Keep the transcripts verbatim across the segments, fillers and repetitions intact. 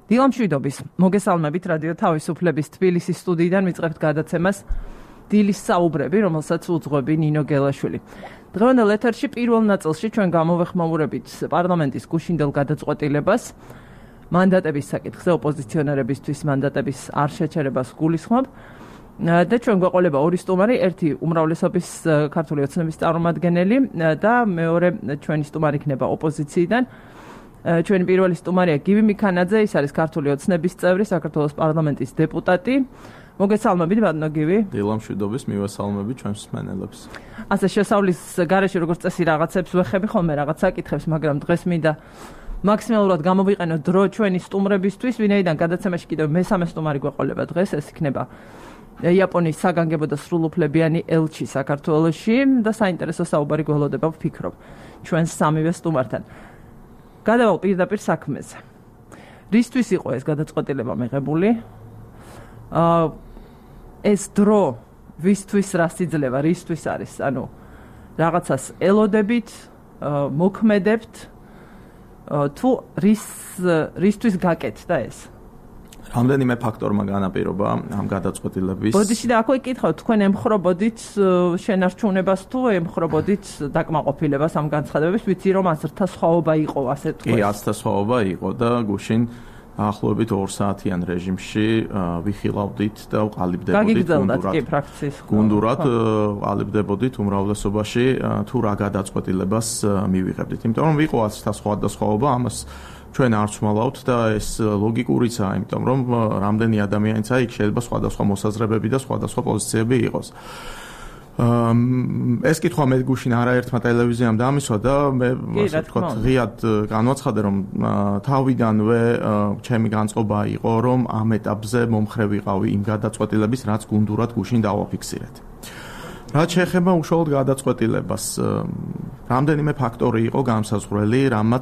დილამშვიდობის მოგესალმებით რადიო თავისუფლების თბილისის სტუდიიდან ვიწყებთ გადაცემას დილის საუბრები, რომელსაც უძღვები ნინო გელაშვილი. დღევანდელ ეთერში პირველ ნაწილში ჩვენ გამოვეხმაურებით პარლამენტის გუშინდელ გადაწყვეტილებას მანდატების საკითხზე ოპოზიციონერებისთვის მანდატების არ შეჩერებას გულისხმობ და ჩვენ გვეყოლება ორი სტუმარი, ერთი უმრავლესობის ქართული ოცნების წარმომადგენელი და მეორე ჩვენი სტუმარი იქნება ოპოზიციიდან. ჩვენი პირველი სტუმარია გივი მიქანაძე, ის არის ქართული ოცნების წევრი, საქართველოს პარლამენტის დეპუტატი. მოგესალმებით, ბატონო გივი. დილამშვიდობის, მივესალმებით ჩვენს მსმენელებს. ასე შესავლის გარეშე როგორც წესი რაღაცებს ვეხები ხოლმე რაღაც საკითხებს, მაგრამ დღეს მინდა მაქსიმალურად გამოვიყენო დრო ჩვენი სტუმრებისთვის, ვინაიდან გადაცემაში კიდევ მესამე სტუმარი გვეყოლება დღეს, ეს იქნება იაპონიის საგანგებო და სრულუფლებიანი ელჩი საქართველოში და საინტერესო საუბარი გველოდება ვფიქრობ ჩვენს სამივე სტუმართან. გადავალ პირდაპირ საქმეზე. რისთვის იყო ეს გადაწყვეტილება მიღებული? აა ეს დრო ვისთვის რას იძლევა, რისთვის არის? ანუ რაღაცას ელოდებით, მოქმედებთ თუ რის რისთვის გაკეთდა ეს? რამდენიმე ფაქტორმა განაპირობა ამ გადაწყვეტილების. ბოდიში და აქვე კითხავ, თქვენ ემხრობოდით შენარჩუნებას თუ ემხრობოდით დაკმაყოფილებას ამ განცხადებების, ვიცი რომ ასრთა სხვაობა იყო, ასე თქვენ. კი, ასრთა სხვაობა იყო და გუშინ ახლობით ორ საათიან რეჟიმში ვიხილავდით და ვყალიბდებოდით გუნდურად. გუნდურად ვყალიბდებოდით უმრავლესობაში თუ რა გადაწყვეტილებას მივიღებდით. იმიტომ რომ ვიყო ასრთა სხვადასხვაობა, ამას ჩვენ არც ვმალავთ და ეს ლოგიკურიცაა, იმიტომ რომ რამდენი ადამიანიც აი შეიძლება სხვადასხვა მოსაზრებები და სხვადასხვა პოზიციები იყოს. ეს კითხვა მე გუშინ არაერთმა ტელევიზიამ დამისვა და მე ასე ვთქვათ ღიად განვაცხადე რომ თავიდანვე ჩემი განწყობა იყო რომ ამ ეტაპზე მომხრე ვიყავი იმ გადაწყვეტილების რაც გუნდურად გუშინ დავაფიქსირეთ. რაც შეეხება უშუალოდ გადაწყვეტილებას, რამდენიმე ფაქტორი იყო განსაზღვრელი, რამაც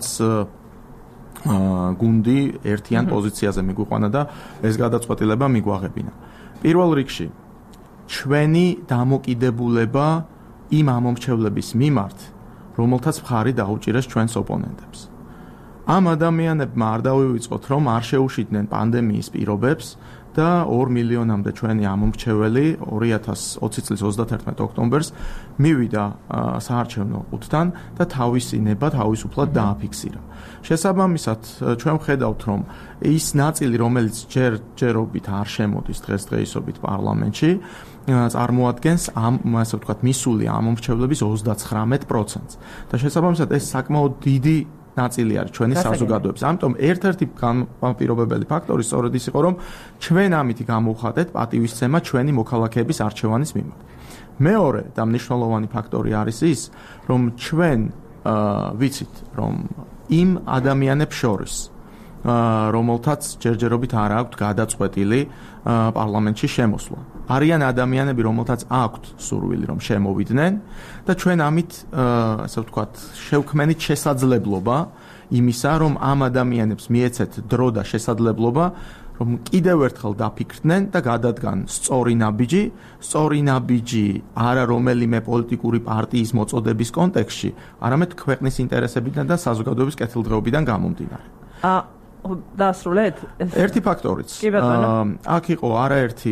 გუნდი ერთიან პოზიციაზე მიგვიყვანა და ეს გადაწყვეტილება მიგვაღებინა. პირველ რიგში ჩვენი დამოკიდებულება იმ ამომრჩევლების მიმართ, რომელთაც მხარი დაუჭირეს ჩვენს ოპონენტებს. ამ ადამიანებმა არ დავივიწყოთ, რომ არ შეუშიდნენ პანდემიის პირობებს და ორ მილიონამდე ჩვენი ამომრჩეველი ორი ათას ოცი წლის ოცდათერთმეტ ოქტომბერს მივიდა საარჩევნო ყუთთან და თავისი ნება თავისუფლად დააფიქსირა. შესაბამისად, ჩვენ ვხედავთ, რომ ის ნაწილი, რომელიც ჯერ ჯერობით არ შემოდის დღესდღეობით პარლამენტში, წარმოადგენს ამ, ასე ვთქვათ, მისული ამომრჩევლების ოცდაცხრამეტ პროცენტს. და შესაბამისად, ეს საკმაოდ დიდი ნაწილი არის ჩვენი საზოგადოების. ამიტომ ერთ-ერთი განპირობებელი ფაქტორი სწორედ ის იყო, რომ ჩვენ ამით გამოვხატეთ პატივისცემა ჩვენი მოქალაქეების არჩევანის მიმართ. მეორე და მნიშვნელოვანი ფაქტორი არის ის, რომ ჩვენ ვიცით, რომ იმ ადამიანებს შორის, რომელთაც ჯერჯერობით არ აქვთ გადაწყვეტილი პარლამენტში შემოსვლა. არიან ადამიანები, რომელთაც აქვთ სურვილი, რომ შემოვიდნენ და ჩვენ ამით, ასე ვთქვათ, შევქმნით შესაძლებლობა იმისა, რომ ამ ადამიანებს მიეცეთ დრო და შესაძლებლობა, რომ კიდევ ერთხელ დაფიქრდნენ და გადადგან სწორი ნაბიჯი, სწორი ნაბიჯი არა რომელიმე პოლიტიკური პარტიის მოწოდების კონტექსტში, არამედ ქვეყნის ინტერესებიდან და საზოგადოების კეთილდღეობიდან გამომდინარე. დაასრულეთ? ერთი ფაქტორიც. აქ იყო არაერთი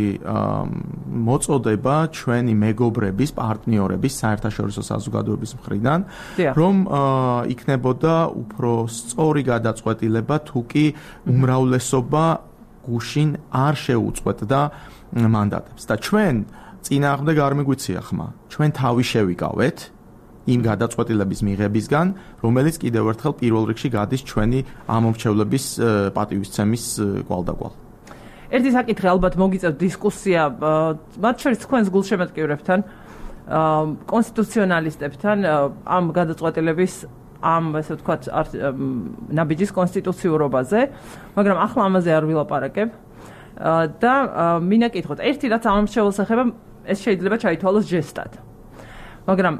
მოწოდება ჩვენი მეგობრების, პარტნიორების, საერთაშორისო საზოგადოების მხრიდან, რომ იქნებოდა უფრო სწორი გადაწყვეტილება, თუ კი უმრავლესობა გუშინ არ შეუწყვეტდა მანდატებს. და ჩვენ წინააღმდეგ არ მიგვიცია ხმა. ჩვენ თავი შევიკავეთ იმ გადაწყვეტილების მიღებისგან, რომელიც კიდევ ერთხელ პირველ რიგში გადის ჩვენი ამომრჩევლების პატივისცემის კვალდაკვალ. ერთი საკითხი ალბათ მოგიწევთ დისკუსია, მათ შორის თქვენს გულშემატკივრებთან, კონსტიტუციონალისტებთან ამ გადაწყვეტილების ამ, ასე ვთქვათ, ნაბიჯის კონსტიტუციურობაზე, მაგრამ ახლა ამაზე არ ვილაპარაკებ და მინდა კითხოთ, ერთი რაც ამომრჩეველს ეხება, ეს შეიძლება ჩაითვალოს ჟესტად. მაგრამ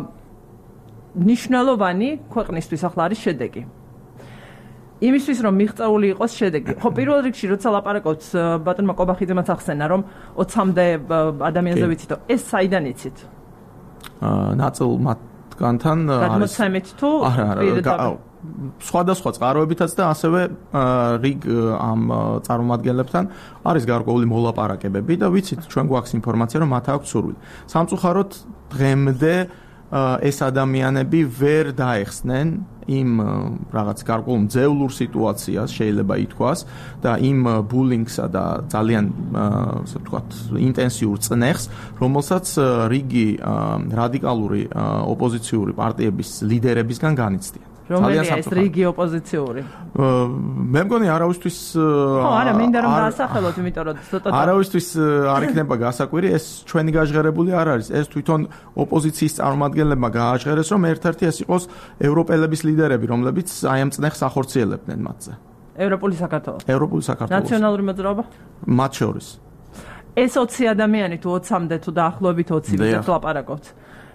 ნიშნულოვანი ქვეყნისთვის ახლა არის შედეგი. იმისთვის რომ მიღწეული იყოს შედეგი. ხო, პირველ რიგში როცა ლაპარაკობთ, ბატონმა კობახიძემაც ახსენა, რომ ოცამდე ადამიანზე ვიცით, ეს საიდან იცით? აა ნაწილ მათგანთან გადმოცემით თუ სხვადასხვა წყაროებითაც და ასევე რიგ ამ წარმომადგენლებთან არის გარკვეული მოლაპარაკებები და ვიცით ჩვენ გვაქვს ინფორმაცია რომ მათ აქვს სურვილი. სამწუხაროდ დღემდე ეს ადამიანები ვერ დაეხსნენ იმ რაღაც გარკვეულ მძევლურ სიტუაციას შეიძლება ითქვას და იმ ბულინგსა და ძალიან ასე ვთქვათ ინტენსიურ წნეხს, რომელსაც რიგი რადიკალური ოპოზიციური პარტიების ლიდერებისგან განიცდიან. რომელია ეს რიგი ოპოზიციური? მე მგონი არავისთვის ხო, არა, მინდა რომ დაასახელოთ, იმიტომ რომ ცოტა არავისთვის არ იქნება გასაკვირი, ეს ჩვენი გაჟღერებული არ არის. ეს თვითონ ოპოზიციის წარმომადგენლებმა გააჟღერეს, რომ ერთ-ერთი ეს იყოს ევროპელების ლიდერები, რომლებიც აი ამ წნეხს ახორციელებდნენ მათზე. ევროპული საქართველოს. ევროპული საქართველოს. ნაციონალური მოძრაობა? მათ შორის. ეს ოცი ადამიანი თუ ოცამდე თუ დაახლოებით ოცი ვიდრე ლაპარაკობთ.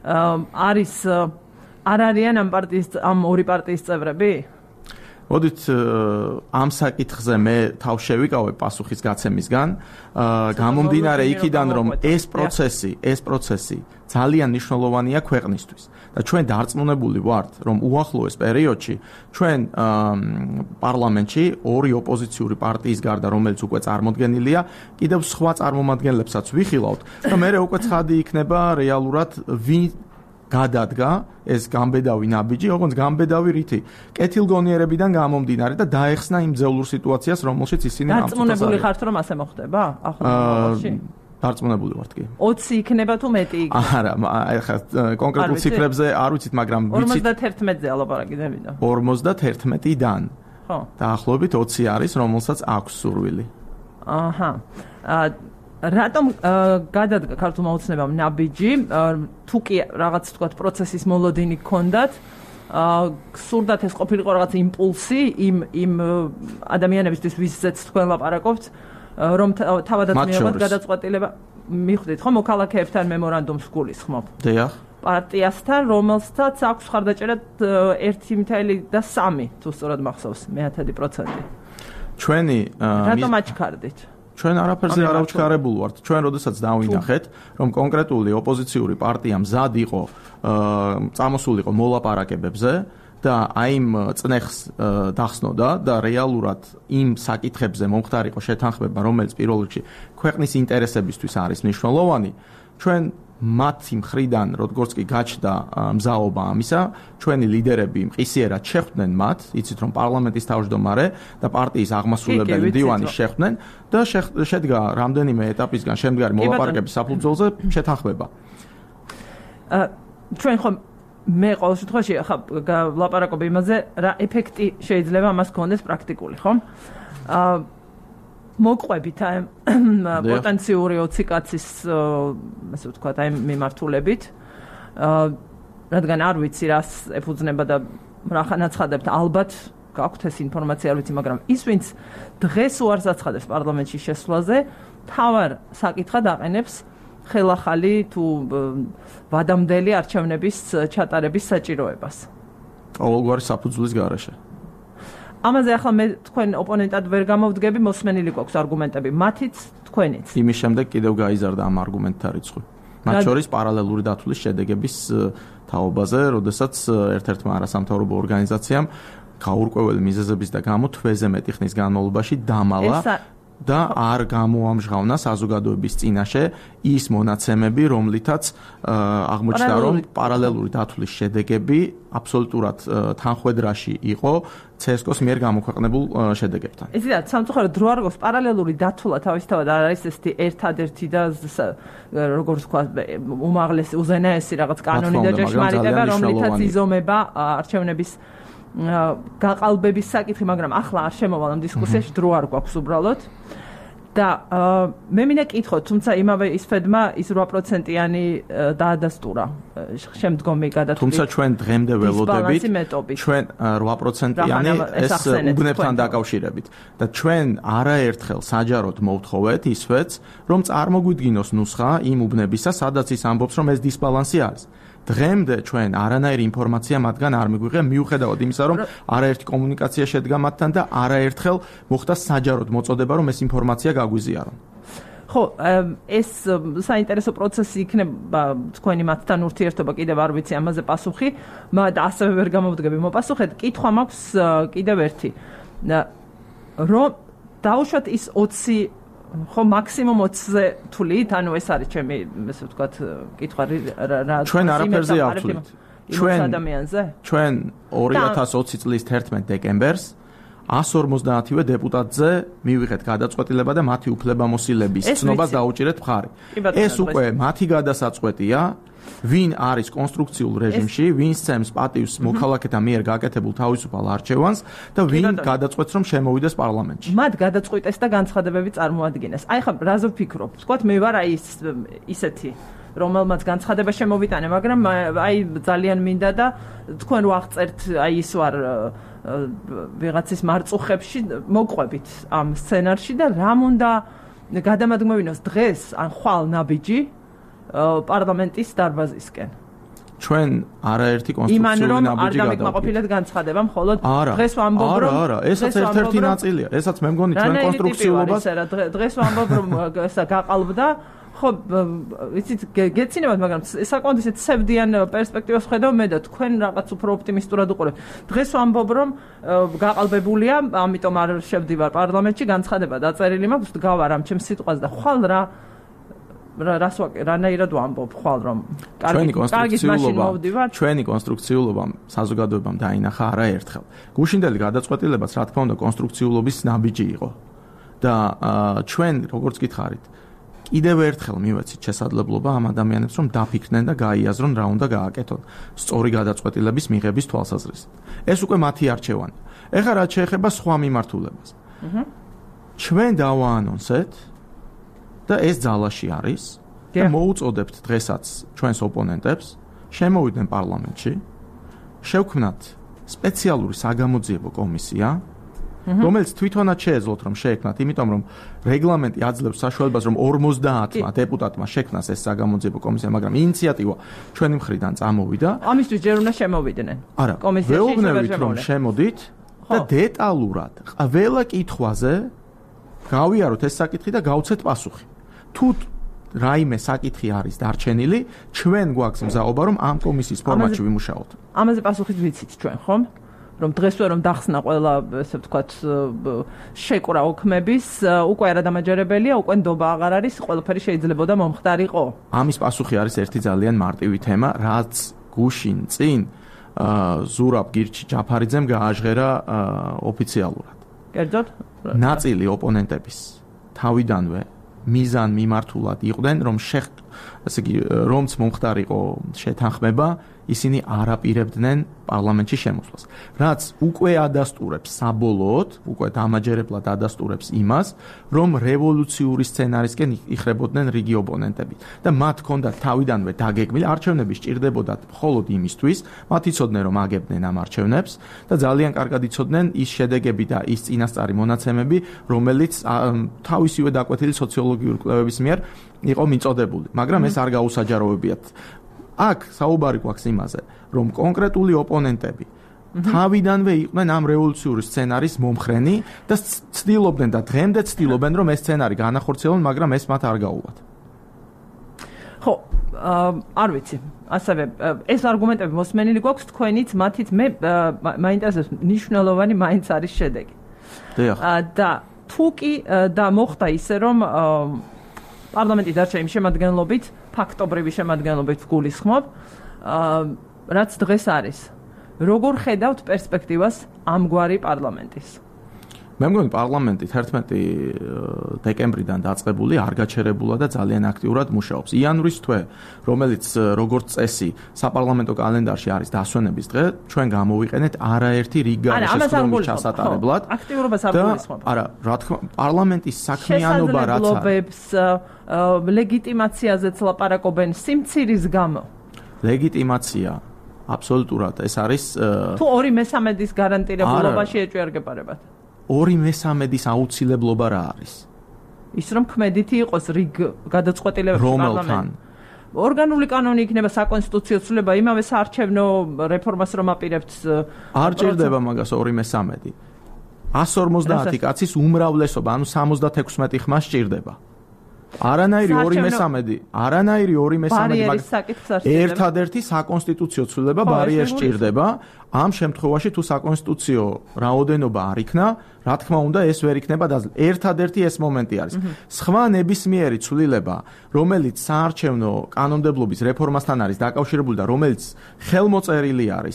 არის არ არიან ამ პარტიის ამ ორი პარტიის წევრები? მოდით ამ საკითხზე მე თავს შევიკავებ პასუხის გაცემისგან, გამომდინარე იქიდან რომ ეს პროცესი, ეს პროცესი ძალიან მნიშვნელოვანია ქვეყნისთვის და ჩვენ დარწმუნებული ვართ, რომ უახლოეს პერიოდში ჩვენ პარლამენტში ორი ოპოზიციური პარტიის გარდა, რომელიც უკვე წარმოდგენილია, კიდევ სხვა წარმომადგენლებსაც ვიხილავთ და მე უკვე ცხადი იქნება რეალურად ვინ გადადგა ეს გამბედავი ნაბიჯი, ოღონდ გამბედავი რითი? კეთილგონიერებიდან გამომდინარე და დაეხსნა იმ ძევლურ სიტუაციას, რომელშიც ისინი გამწუთას არიან. დარწმუნებული ხართ, რომ ასე მოხდება? ახლა დარწმუნებული ვართ კი. ოცი იქნება თუ მეტი იქნება? არა, ახლა კონკრეტულ ციფრებზე არ ვიცით, მაგრამ ვიცით ორმოცდაერთმეტზე ალაპარაკი დავიდა. ორმოცდაერთმეტიდან. ხო. დაახლოებით ოცი არის, რომელსაც აქვს სურვილი. აჰა. რატომ გადადგა ქართულმა ოცნებამ ნაბიჯი? თუ კი რაღაც თქვათ პროცესის მოლოდინი გქონდათ, გსურდათ ეს ყოფილიყო რაღაც იმპულსი იმ იმ ადამიანებისთვის, ვისაც თქვენ ლაპარაკობთ, რომ თავადაც მიიღოთ გადაწყვეტილება, მიხვდით ხო მოქალაქეებთან მემორანდუმს გულისხმობ? დიახ. პარტიასთან, რომელსაც აქვს ხარდაჭერა ერთი და სამი, თუ სწორად მახსოვს, მეათედი პროცენტი. ჩვენი რატომ აჩქარდით? ჩვენ არაფერზე არ ავჩქარებულ ვართ. ჩვენ როდესაც დავინახეთ, რომ კონკრეტული ოპოზიციური პარტია მზად იყო, წამოსულიყო მოლაპარაკებებზე და აი იმ წნეხს დახსნოდა და რეალურად იმ საკითხებზე მომხდარიყო შეთანხმება, რომელიც პირველ რიგში ქვეყნის ინტერესებისთვის არის მნიშვნელოვანი, ჩვენ მათი მხრიდან, როგორც კი გაჩნდა მზაობა ამისა, ჩვენი ლიდერები მყისიერად შეხვდნენ მათ, იცით რომ პარლამენტის თავმჯდომარე და პარტიის აღმასრულებელი მდივანი შეხვდნენ და შედგა რამდენიმე ეტაპისგან შემდგარი მოლაპარაკების საფუძველზე შეთანხმება. ჩვენ ხომ მე ყოველ შემთხვევაში ახლა ვლაპარაკობ იმაზე, რა ეფექტი შეიძლება ამას გქონდეს პრაქტიკული, ხო? მოყვებით აი პოტენციური ოცი კაცის ასე ვთქვათ აი მიმართულებით, რადგან არ ვიცი რას ეფუძნება და რა ხანაცხადებთ, ალბათ გაქვთ ეს ინფორმაცია, არ ვიცი, მაგრამ ის ვინც დღეს უარს აცხადებს პარლამენტში შესვლაზე, თავარ საკითხად აყენებს ხელახალი თუ ვადამდელი არჩევნების ჩატარების საჭიროებას. ყოველგვარი საფუძვლის გარეშე. ამაზე ახლა მე თქვენ ოპონენტად ვერ გამოვდგები, მოსმენილი გვაქვს არგუმენტები, მათიც თქვენიც. იმის შემდეგ კიდევ გაიზარდა ამ არგუმენტთა რიცხვი. მათ შორის პარალელური დათვლის შედეგების თაობაზე, როდესაც ერთ-ერთმა არასამთავრობო ორგანიზაციამ გაურკვეველი მიზეზების და გამო თვეზე მეტი ხნის განმავლობაში დამალა და არ გამოამჟღავნა საზოგადოების წინაშე ის მონაცემები, რომლითაც აღმოჩნდა, რომ პარალელური დათვლის შედეგები აბსოლუტურად თანხვედრაში იყო ცესკოს მიერ გამოქვეყნებულ შედეგებთან. იცით, სამწუხაროდ დრო არ გვაქვს, პარალელური დათვლა თავისთავად არ არის ესეთი ერთადერთი და როგორც ვთქვა, უმაღლესი, უზენაესი რაღაც კანონი და ჭეშმარიტება, რომლითაც იზომება არჩევნების გაყალბების საკითხი, მაგრამ ახლა არ შემოვალ ამ დისკუსიაში, დრო არ გვაქვს უბრალოდ. და მე მინდა კითხოთ, თუმცა იმავე ისფედმა ის რვა პროცენტიანი დაადასტურა შემდგომი გადათვლის. თუმცა ჩვენ დღემდე ველოდებით, ჩვენ რვა პროცენტიანი ეს უბნებთან დაკავშირებით და ჩვენ არაერთხელ საჯაროდ მოვთხოვეთ ისვეც, რომ წარმოგვიდგინოს ნუსხა იმ უბნებისა, სადაც ის ამბობს, რომ ეს დისბალანსი არის. დღემდე ჩვენ არანაირი ინფორმაცია მათგან არ მიგვიღია, მიუხედავად იმისა, რომ არაერთი კომუნიკაცია შედგა მათთან და არაერთხელ მოხდა საჯაროდ მოწოდება, რომ ეს ინფორმაცია გაგვიზიარონ. ხო, ეს საინტერესო პროცესი იქნება თქვენი მათთან ურთიერთობა კიდევ არ ვიცი ამაზე პასუხი, მაგრამ ასევე ვერ გამოვდგები მოპასუხეთ. კითხვა მაქვს კიდევ ერთი. რომ დაუშვათ ის ოცი ხო მაქსიმუმ ოცზე თვლით, ანუ ეს არის ჩემი ესე ვთქვათ კითხვა რა ჩვენ არაფერზე ავთვლით. ჩვენ ადამიანზე? ჩვენ ორი ათას ოცი წლის თერთმეტ დეკემბერს εκατს ორმოცდაათივე დეპუტატზე მივიღეთ გადაწყვეტილება და მათი უფლებამოსილების ცნობას დაუჭირეთ მხარი. ეს უკვე მათი გადასაწყვეტია, ვინ არის კონსტრუქციულ რეჟიმში, ვინ სცემს პატივს მოქალაქეთა მიერ გაკეთებულ თავისუფალ არჩევანს და ვინ გადაწყვეტს რომ შემოვიდეს პარლამენტში. მათ გადაწყვეტეს და განცხადებები წარმოადგინეს. აი ხა რაზე ვფიქრობ? ვთქვათ მე ვარ აი ისეთი რომელმაც განცხადება შემოვიტანე, მაგრამ აი ძალიან მინდა და თქვენ ვაღწერთ აი ის ვარ ვიღაცის მარწუხებში მოყვებით ამ სცენარში და რამ უნდა გადამადგმევინოს დღეს ან ხვალ ნაბიჯი პარლამენტის დარბაზისკენ. ჩვენ არაერთი კონსტრუქციული ნაბიჯი გადავიდეთ. არ დამიკმაყოფილეთ განცხადება, მხოლოდ დღეს ვამბობ რომ არა, არა, ესაც ერთ-ერთი ნაწილია. ესაც მე მგონი ჩვენ კონსტრუქციულობას დღეს ვამბობ რომ ესა გაყალბდა. ხო, ვიცით, გეცინებათ, მაგრამ საკმაოდ ისეთ ცევდიან პერსპექტივას ხედავ მე და თქვენ რაღაც უფრო ოპტიმისტურად უყურებთ. დღეს ვამბობ რომ გაყალბებულია, ამიტომ არ შევდივარ პარლამენტში, განცხადება დაწერილი მაქვს, დგავარ ამ ჩემს სიტყვას და ხვალ რა რას რანაირად ვამბობ ხვალ რომ ჩვენი კონსტრუქციულობა ჩვენი კონსტრუქციულობა საზოგადოებამ დაინახა არაერთხელ. გუშინდელი გადაწყვეტილებაც რა თქმა უნდა კონსტრუქციულობის ნაბიჯი იყო და ჩვენ როგორც გითხარით კიდევ ერთხელ მივეცით შესაძლებლობა ამ ადამიანებს რომ დაფიქრდნენ და გაიაზრონ რა უნდა გააკეთონ სწორი გადაწყვეტილების მიღების თვალსაზრისით. ეს უკვე მათი არჩევანი. ეხლა რაც შეეხება სხვა მიმართულებას. ჩვენ დავაანონსეთ და ეს ძალაში არის და მოუწოდებთ დღესაც ჩვენს ოპონენტებს შემოვიდნენ პარლამენტში, შევქმნათ სპეციალური საგამოძიებო კომისია, რომელიც თვითონაც შეეძლოთ რომ შეექმნათ, იმიტომ რომ რეგლამენტი აძლევს საშუალებას რომ ორმოცდაათმა დეპუტატმა შექმნას ეს საგამოძიებო კომისია, მაგრამ ინიციატივა ჩვენი მხრიდან წამოვიდა. ამისთვის ჯერ უნდა შემოვიდნენ. არა, ვეუბნებით რომ შემოდით და დეტალურად ყველა კითხვაზე გავიაროთ ეს საკითხი და გავცეთ პასუხი. თუ რაიმე საკითხი არის დარჩენილი, ჩვენ გვაქვს მზაობა რომ ამ კომისიის ფორმატში ვიმუშაოთ. ამაზე პასუხით ვიცით ჩვენ, ხომ? რომ დღესვე რომ დახსნა ყველა, ესე ვთქვათ, შეკვრა ოქმების, უკვე არადამაჯერებელია, უკვე ნდობა აღარ არის, ყველაფერი შეიძლებოდა მომხდარიყო. ამის პასუხი არის ერთი ძალიან მარტივი თემა, რაც გუშინ წინ ზურაბ გირჩი ჯაფარიძემ გააჟღერა ოფიციალურად. კერძოდ, ნაწილი ოპონენტების თავიდანვე მიზან მიმართულად იყვნენ, რომ შეხ, ასე იგი, რომც მომხდარიყო შეთანხმება, ისინი არ აპირებდნენ პარლამენტში შემოსვლას. რაც უკვე ადასტურებს საბოლოოდ, უკვე დამაჯერებლად ადასტურებს იმას, რომ რევოლუციური სცენარისკენ იხრებოდნენ რიგი ოპონენტები და მათ ჰქონდათ თავიდანვე დაგეგმილი არჩევნები სჭირდებოდათ მხოლოდ იმისთვის, მათ იცოდნენ რომ აგებდნენ ამ არჩევნებს და ძალიან კარგად იცოდნენ ის შედეგები და ის წინასწარი მონაცემები, რომელიც თავისივე დაკვეთილი სოციოლოგიური კვლევების მიერ იყო მიწოდებული, მაგრამ ეს არ გაუსაჯაროვებიათ. აქ საუბარი გვაქვს იმაზე, რომ კონკრეტული ოპონენტები თავიდანვე იყვნენ ამ რევოლუციური სცენარის მომხრენი და ცდილობდნენ და დღემდე ცდილობენ, რომ ეს სცენარი განახორციელონ, მაგრამ ეს მათ არ გაუვათ. ხო, არ ვიცი. ასევე ეს არგუმენტები მოსმენილი გვაქვს თქვენიც, მათიც მე მაინტერესებს მნიშვნელოვანი მაინც არის შედეგი. და თუ კი და მოხდა ისე, რომ პარლამენტი დარჩა იმ შემადგენლობით, ფაქტობრივი შემადგენლობით გულისხმობ, რაც დღეს არის. როგორ ხედავთ პერსპექტივას ამგვარი პარლამენტის? მე მგონი პარლამენტი თერთმეტი დეკემბრიდან დაწყებული არ გაჩერებულა და ძალიან აქტიურად მუშაობს. იანვრის თვე, რომელიც როგორც წესი საპარლამენტო კალენდარში არის დასვენების დღე, ჩვენ გამოვიყენეთ არაერთი რიგ განსაზღვრების ჩასატარებლად. აქტიურობას არ გულისხმობ. არა, რა თქმა უნდა, პარლამენტის საქმიანობა რაც არის, ლეგიტიმაციაზეც ლაპარაკობენ სიმცირის გამო. ლეგიტიმაცია აბსოლუტურად ეს არის თუ ორი მესამედის გარანტირებულობაში ეჭვიარგებარებათ. ორი მესამედის აუცილებლობა რა არის? ის რომ ქმედითი იყოს რიგ გადაწყვეტილებებში რომელთან? ორგანული კანონი იქნება საკონსტიტუციო ცვლილება, იმავე საარჩევნო რეფორმას რომ აპირებთ. არ ჭირდება მაგას ორი მესამედი. εκατს ორმოცდაათი კაცის უმრავლესობა, ანუ სამოცდათექვსმეტი ხმა სჭირდება. არანაირი ორი მესამედი, არანაირი ორი მესამედი, მაგრამ ერთადერთი საკონსტიტუციო ცვლილება ბარიერს სჭირდება. ამ შემთხვევაში თუ საკონსტიტუციო რაოდენობა არ იქნა, რა თქმა უნდა, ეს ვერ იქნება დაძლევა. ერთადერთი ეს მომენტი არის. სხვა ნებისმიერი ცვლილება, რომელიც საარჩევნო კანონმდებლობის რეფორმასთან არის დაკავშირებული და რომელიც ხელმოწერილი არის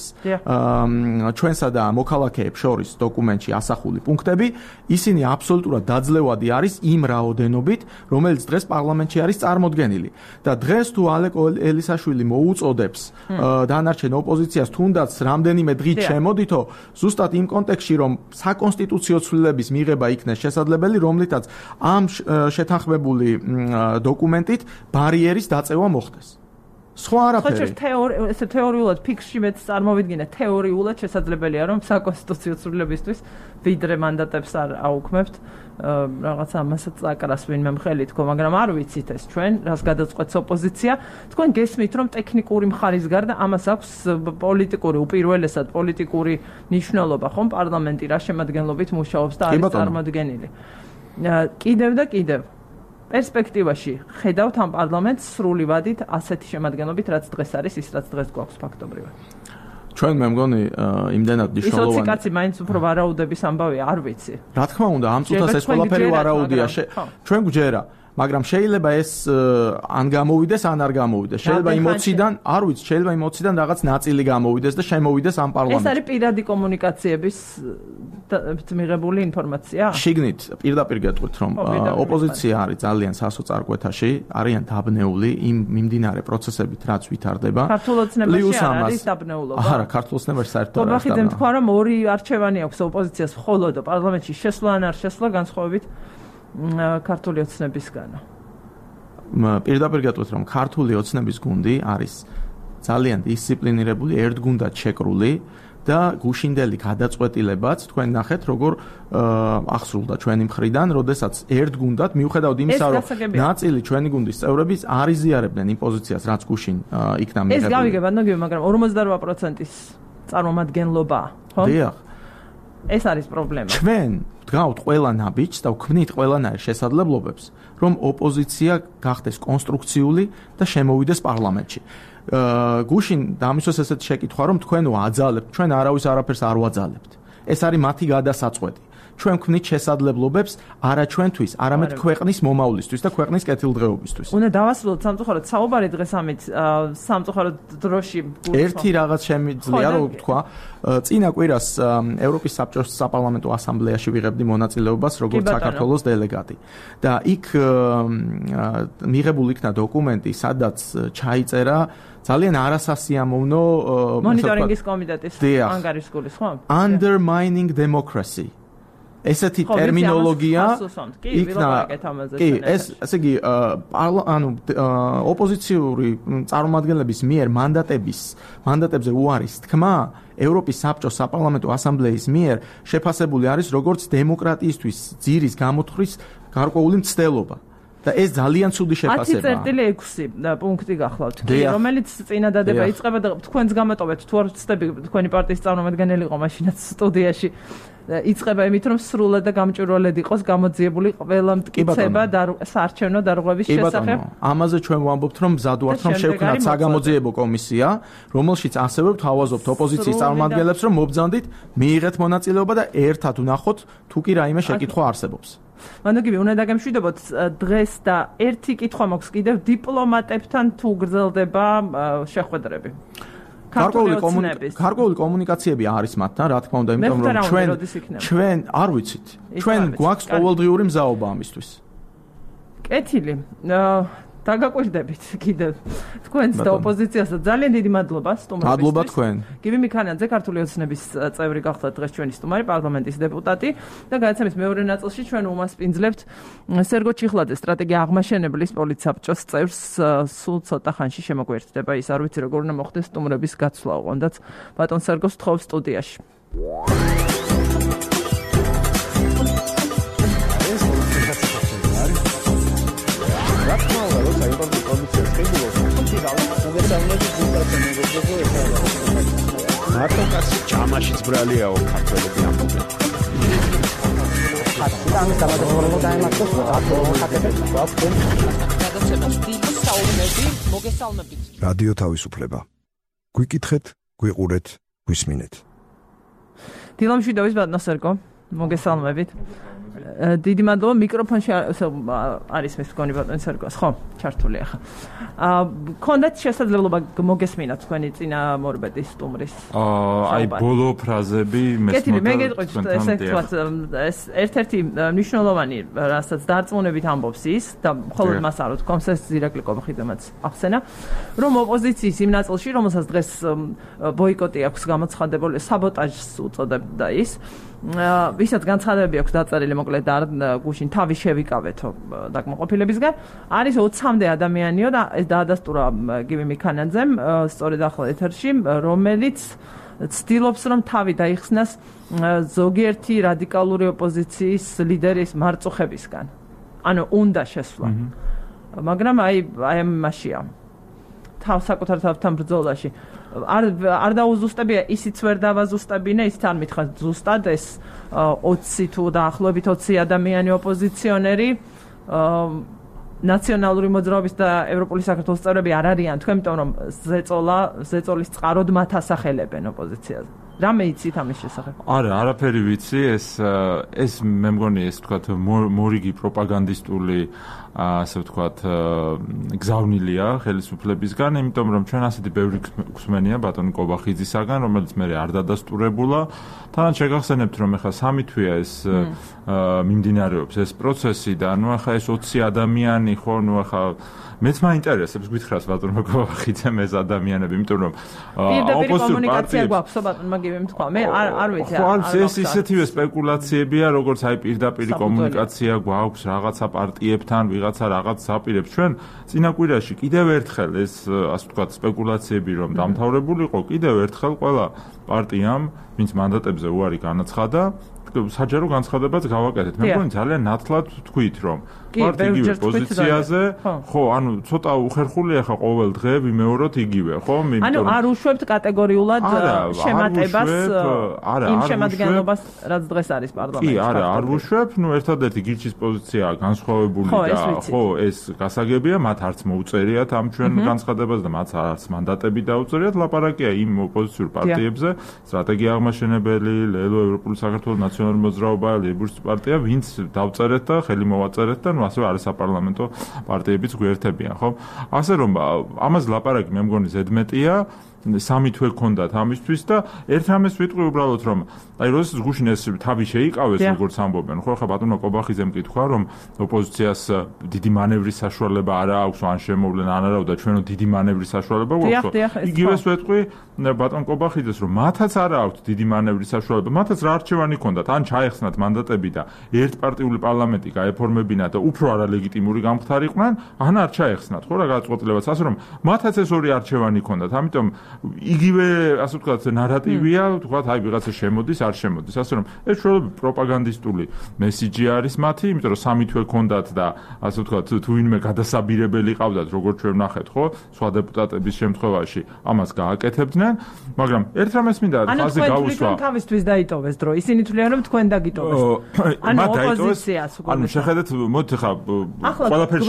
ჩვენსა და მოქალაქეებს შორის დოკუმენტში ასახული პუნქტები, ისინი აბსოლუტურად დაძლევადი არის იმ რაოდენობით, რომელიც დღეს პარლამენტში არის წარმოდგენილი. და დღეს თუ ალეკო ელისაშვილი მოუწოდებს დანარჩენ ოპოზიციას თუნდაც რამდენიმე დღით შემოდითო, ზუსტად იმ კონტექსტში, რომ საკონსტიტუციო ცვლილების მიღება იქნეს შესაძლებელი, რომლითაც ამ შეთანხმებული დოკუმენტით ბარიერის დაწევა მოხდეს. სხვა არაფერი. ხო, თეორია, ესე თეორიულად ფიქსში მეც წარმოვიდგინე, თეორიულად შესაძლებელია, რომ საკონსტიტუციო ცვლილებისთვის ვიდრე მანდატებს არ აუქმებთ, რაღაც ამასაც აკრას ვინმე მხელი თქო, მაგრამ არ ვიცით ეს ჩვენ, რას გადაწყვეტს ოპოზიცია. თქვენ გესმით, რომ ტექნიკური მხარის გარდა ამას აქვს პოლიტიკური, უპირველესად პოლიტიკური მნიშვნელობა, ხომ პარლამენტი რა შემადგენლობით მუშაობს და არის წარმოდგენილი. კიდევ და კიდევ პერსპექტივაში ხედავთ ამ პარლამენტს სრული ვადით ასეთი შემადგენლობით, რაც დღეს არის, ის რაც დღეს გვაქვს ფაქტობრივად. ჩვენ მე მგონი იმდენად მნიშვნელოვანი. ის ოცი კაცი მაინც უფრო ვარაუდების ამბავია, არ ვიცი. რა თქმა უნდა, ამ წუთას ეს ყველაფერი ვარაუდია. ჩვენ გვჯერა, მაგრამ შეიძლება ეს ან გამოვიდეს, ან არ გამოვიდეს. შეიძლება იმოციდან, არ ვიცი, შეიძლება იმოციდან რაღაც ნაწილი გამოვიდეს და შემოვიდეს ამ პარლამენტში. ეს არის პირადი კომუნიკაციების მიღებული ინფორმაცია? შიგნით პირდაპირ გეტყვით, რომ ოპოზიცია არის ძალიან სასოწარკვეთაში, არიან დაბნეული იმ მიმდინარე პროცესებით, რაც ვითარდება. ქართულ ოცნებაში არ არის დაბნეულობა? არა, ქართულ ოცნებაში საერთოდ არ არის. ხოხიძემ თქვა, რომ ორი არჩევანი აქვს ოპოზიციას მხოლოდ პარლამენტში შესვლა ან არ შესვლა განსხვავებით ქართული ოცნებისგანო. პირდაპირ გეტყვით, რომ ქართული ოცნების გუნდი არის ძალიან დისციპლინირებული, ერთგუნდად შეკრული და გუშინდელი გადაწყვეტილებაც თქვენ ნახეთ, როგორ ახსრულდა ჩვენი მხრიდან, როდესაც ერთგუნდად მიუხედავად იმისა, რომ ნაწილი ჩვენი გუნდის წევრები არ იზიარებდნენ იმ პოზიციას, რაც გუშინ იქნა მიღებული. ეს გავიგებ, ნაგები, მაგრამ ორმოცდარვა პროცენტის წარმომადგენლობა, ხო? დიახ. ეს არის პრობლემა. ჩვენ ვდგავთ ყველა ნაბიჯს და ვქმნით ყველანაირ შესაძლებლობებს, რომ ოპოზიცია გახდეს კონსტრუქციული და შემოვიდეს პარლამენტში. გუშინ დამისვეს ესეთი შეკითხვა, რომ თქვენ ვაძალებთ, ჩვენ არავის არაფერს არ ვაძალებთ. ეს არის მათი გადასაწყვეტი. ჩვენ ვქმნით შესაძლებლობებს არა ჩვენთვის, არამედ ქვეყნის მომავლისთვის და ქვეყნის კეთილდღეობისთვის. უნდა დავასრულოთ სამწუხაროდ საუბარი დღეს ამით სამწუხაროდ დროში. ერთი რაღაც შემიძლია რომ ვთქვა, წინა კვირას ევროპის საბჭოს საპარლამენტო ასამბლეაში ვიღებდი მონაწილეობას როგორც საქართველოს დელეგატი. და იქ მიღებული იქნა დოკუმენტი, სადაც ჩაიწერა ძალიან არასასიამოვნო მონიტორინგის კომიტეტის ანგარიშგული, ხო? Undermining democracy. ესეთი ტერმინოლოგია იქნა კი ეს ესე იგი ანუ ოპოზიციური წარმომადგენლების მიერ მანდატების მანდატებზე უარის თქმა ევროპის საბჭოს საპარლამენტო ასამბლეის მიერ შეფასებული არის როგორც დემოკრატიისთვის ძირის გამოთვლის გარკვეული მცდელობა და ეს ძალიან ცუდი შეფასებაა. ათი წერტილი ექვსი პუნქტი გახლავთ, რომელიც წინადადება იწყება და თქვენს გამოტოვეთ თუ არ ვცდები თქვენი პარტიის წარმომადგენელი იყო მაშინაც სტუდიაში. იწყება იმით, რომ სრულად და გამჭვირვალედ იყოს გამოძიებული ყველა მტკიცება და საარჩევნო დარღვევის შესახებ. ამაზე ჩვენ ვამბობთ, რომ მზად ვართ, რომ შევქმნათ საგამოძიებო კომისია, რომელშიც ასევე ვთავაზობთ ოპოზიციის წარმომადგენლებს, რომ მობრძანდით, მიიღეთ მონაწილეობა და ერთად ვნახოთ, თუ კი რაიმე შეკითხვა არსებობს. მანდაგივი უნდა დაგემშვიდობოთ დღეს და ერთი კითხვა მაქვს კიდევ დიპლომატებთან თუ გრძელდება შეხვედრები. გარკვეული კომუნიკაციები არის მათთან, რა თქმა უნდა, იმიტომ რომ ჩვენ ჩვენ არ ვიცით. ჩვენ გვაქვს ყოველდღიური მზაობა ამისთვის. კეთილი. დაგაკვირდებით კიდევ თქვენს და ოპოზიციასაც ძალიან დიდი მადლობა სტუმრობისთვის. მადლობა თქვენ. გივი მიქანაძე, ქართული ოცნების წევრი გახდა დღეს ჩვენი სტუმარი, პარლამენტის დეპუტატი და გადაცემის მეორე ნაწილში ჩვენ უმასპინძლებთ სერგო ჩიხლაძე, სტრატეგია აღმაშენებლის პოლიცსაბჭოს წევრს. სულ ცოტა ხანში შემოგვერთდება ის, არ ვიცი როგორ უნდა მოხდეს სტუმრების გაცვლა, ოღონდაც ბატონ სერგოს თხოვს სტუდიაში. მარტო კაცი ჩამაშიც ბრალიაო ქართველები ამბობენ. ხატი და ამის დამადასტურებლად დაემართოს აქტუალური ხატები გვაქვს გადაცემას დიდი საუბნები მოგესალმებით რადიო თავისუფლება გვიკითხეთ გვიყურეთ გვისმინეთ დილამშვიდობის ბატონო მოგესალმებით დიდი მადლობა მიკროფონში არის მის მგონი ბატონი სერგოს ხო ჩართული ახლა აა კონდეთ შესაძლებლობა მოგესმინათ თქვენი წინამორბედის სტუმრის აი ბოლო ფრაზები მესმოდა მე გეტყვით ესე თქვათ ეს ერთ-ერთი მნიშვნელოვანი რასაც დარწმუნებით ამბობს ის და მხოლოდ მას არ ვთქვამს ეს ირაკლი კობახიძემაც ახსენა რომ ოპოზიციის იმ ნაწილში რომელსაც დღეს ბოიკოტი აქვს გამოცხადებული საბოტაჟს უწოდებდა ის ვისაც განცხადებები აქვს დაწერილი მოკლედ არ გუშინ თავი შევიკავეთო დაკმაყოფილებისგან არის ოცამდე ადამიანიო და ეს დაადასტურა გივი მიქანაძემ სწორედ ახლა ეთერში რომელიც ცდილობს რომ თავი დაიხსნას ზოგიერთი რადიკალური ოპოზიციის ლიდერის მარწუხებისგან ანუ უნდა შესვლა მაგრამ აი აი ამაშია თავ საკუთარ თავთან ბრძოლაში არ არ დაუზუსტებია ისიც ვერ დავაზუსტებინა ისიც არ მითხრა ზუსტად ეს ოცი თუ დაახლოებით ოცი ადამიანი ოპოზიციონერი ნაციონალური მოძრაობის და ევროპული საქართველოს წევრები არ არიან თქვენ იმიტომ რომ ზეწოლა ზეწოლის წყაროდ მათ ასახელებენ ოპოზიციაზე რამე იცით ამის შესახებ? არა, არაფერი ვიცი, ეს ეს მე მგონი ეს თქვათ მორიგი პროპაგანდისტული ასე ვთქვათ გზავნილია ხელისუფლებისგან, იმიტომ რომ ჩვენ ასეთი ბევრი გვსმენია ბატონ კობახიძისაგან, რომელიც მე არ დადასტურებულა. თანაც შეგახსენებთ რომ ეხლა სამი თვეა ეს მიმდინარეობს ეს პროცესი და ნუ ახლა ეს ოცი ადამიანი ხო, ნუ ახლა მეც მაინტერესებს გითხრას ბატონმა კობახიძემ ეს ადამიანები, იმიტომ რომ ოპოზიციური კომუნიკაცია გვაქვს ბატონმა გივი თქვა, მე არ არ ვიცი არ არის ეს ისეთივე სპეკულაციებია, როგორც აი პირდაპირ კომუნიკაცია გვაქვს რაღაცა პარტიებთან, ვიღაცა რაღაც საპირებს. ჩვენ წინაკვირაში კიდევ ერთხელ ეს ასე ვთქვათ სპეკულაციები რომ დამთავრებულიყო, კიდევ ერთხელ ყველა პარტიამ, ვინც მანდატებზე უარი განაცხადა, საჯარო განცხადებაც გავაკეთეთ. მე მგონი ძალიან ნათლად ვთქვით რომ ვართ იგივე პოზიციაზე, ხო, ანუ ცოტა უხერხულია ხა ყოველ დღე ვიმეოროთ იგივე, ხო? ანუ არ უშვებთ კატეგორიულად შემატებას იმ შემადგენლობას, რაც დღეს არის პარლამენტში. კი, არა, არ უშვებ, ნუ ერთადერთი გირჩის პოზიცია განსხვავებული და ხო, ეს გასაგებია, მათ არც მოუწერიათ ამ ჩვენ განცხადებას და მათ არც მანდატები დაუწერიათ, ლაპარაკია იმ ოპოზიციურ პარტიებზე, სტრატეგია აღმაშენებელი, ლელო ევროპული საქართველოს ნაციონალური მოძრაობა, ლეიბურისტული პარტია, ვინც დავწერეთ და ხელი მოვაწერეთ და ასე არის საპარლამენტო პარტიებიც გვერდებიან, ხო? ასე რომ ამას ლაპარაკი მე მგონი ზედმეტია, სამი თვე გქონდათ ამისთვის და ერთ რამეს ვიტყვი უბრალოდ რომ აი როდესაც გუშინ ეს თავი შეიკავეს როგორც ამბობენ, ხო, ხა ბატონმა კობახიძემ კითხვა რომ ოპოზიციას დიდი მანევრის საშუალება არ აქვს, ან შემოვლენ ან არა და ჩვენო დიდი მანევრის საშუალება გვაქვს. იგივეს ვეტყვი ბატონ კობახიძეს რომ მათაც არ აქვს დიდი მანევრის საშუალება, მათაც რა არჩევანი ჰქონდათ, ან ჩაეხსნათ მანდატები და ერთპარტიული პარლამენტი გაეფორმებინათ და უფრო არალეგიტიმური გამხდარიყვნენ, ან არ ჩაეხსნათ, ხო, რა გადაწყვეტილებაც, ასე რომ მათაც ეს ორი არჩევანი ჰქონდათ, ამიტომ იგივე ასე ვთქვათ ნარატივია, ვთქვათ აი ვიღაცა შემოდის, არ შემოდის, ასე რომ ეს ჩვეულებრივ პროპაგანდისტული მესიჯი არის მათი, იმიტომ რომ სამი თვე ჰქონდათ და ასე ვთქვათ თუ ვინმე გადასაბირებელი ყავდათ, როგორც ჩვენ ვნახეთ, ხო, სხვა დეპუტატების შემთხვევაში ამას გააკეთებდნენ, მაგრამ ერთ რამეს მინდა ხაზი გავუსვა. ანუ თავისთვის დაიტოვეს დრო, ისინი თვლიან რომ თქვენ დაგიტოვეს. ანუ ოპოზიციას უკვე. ანუ შეხედეთ, მოდით ხა ყველაფერში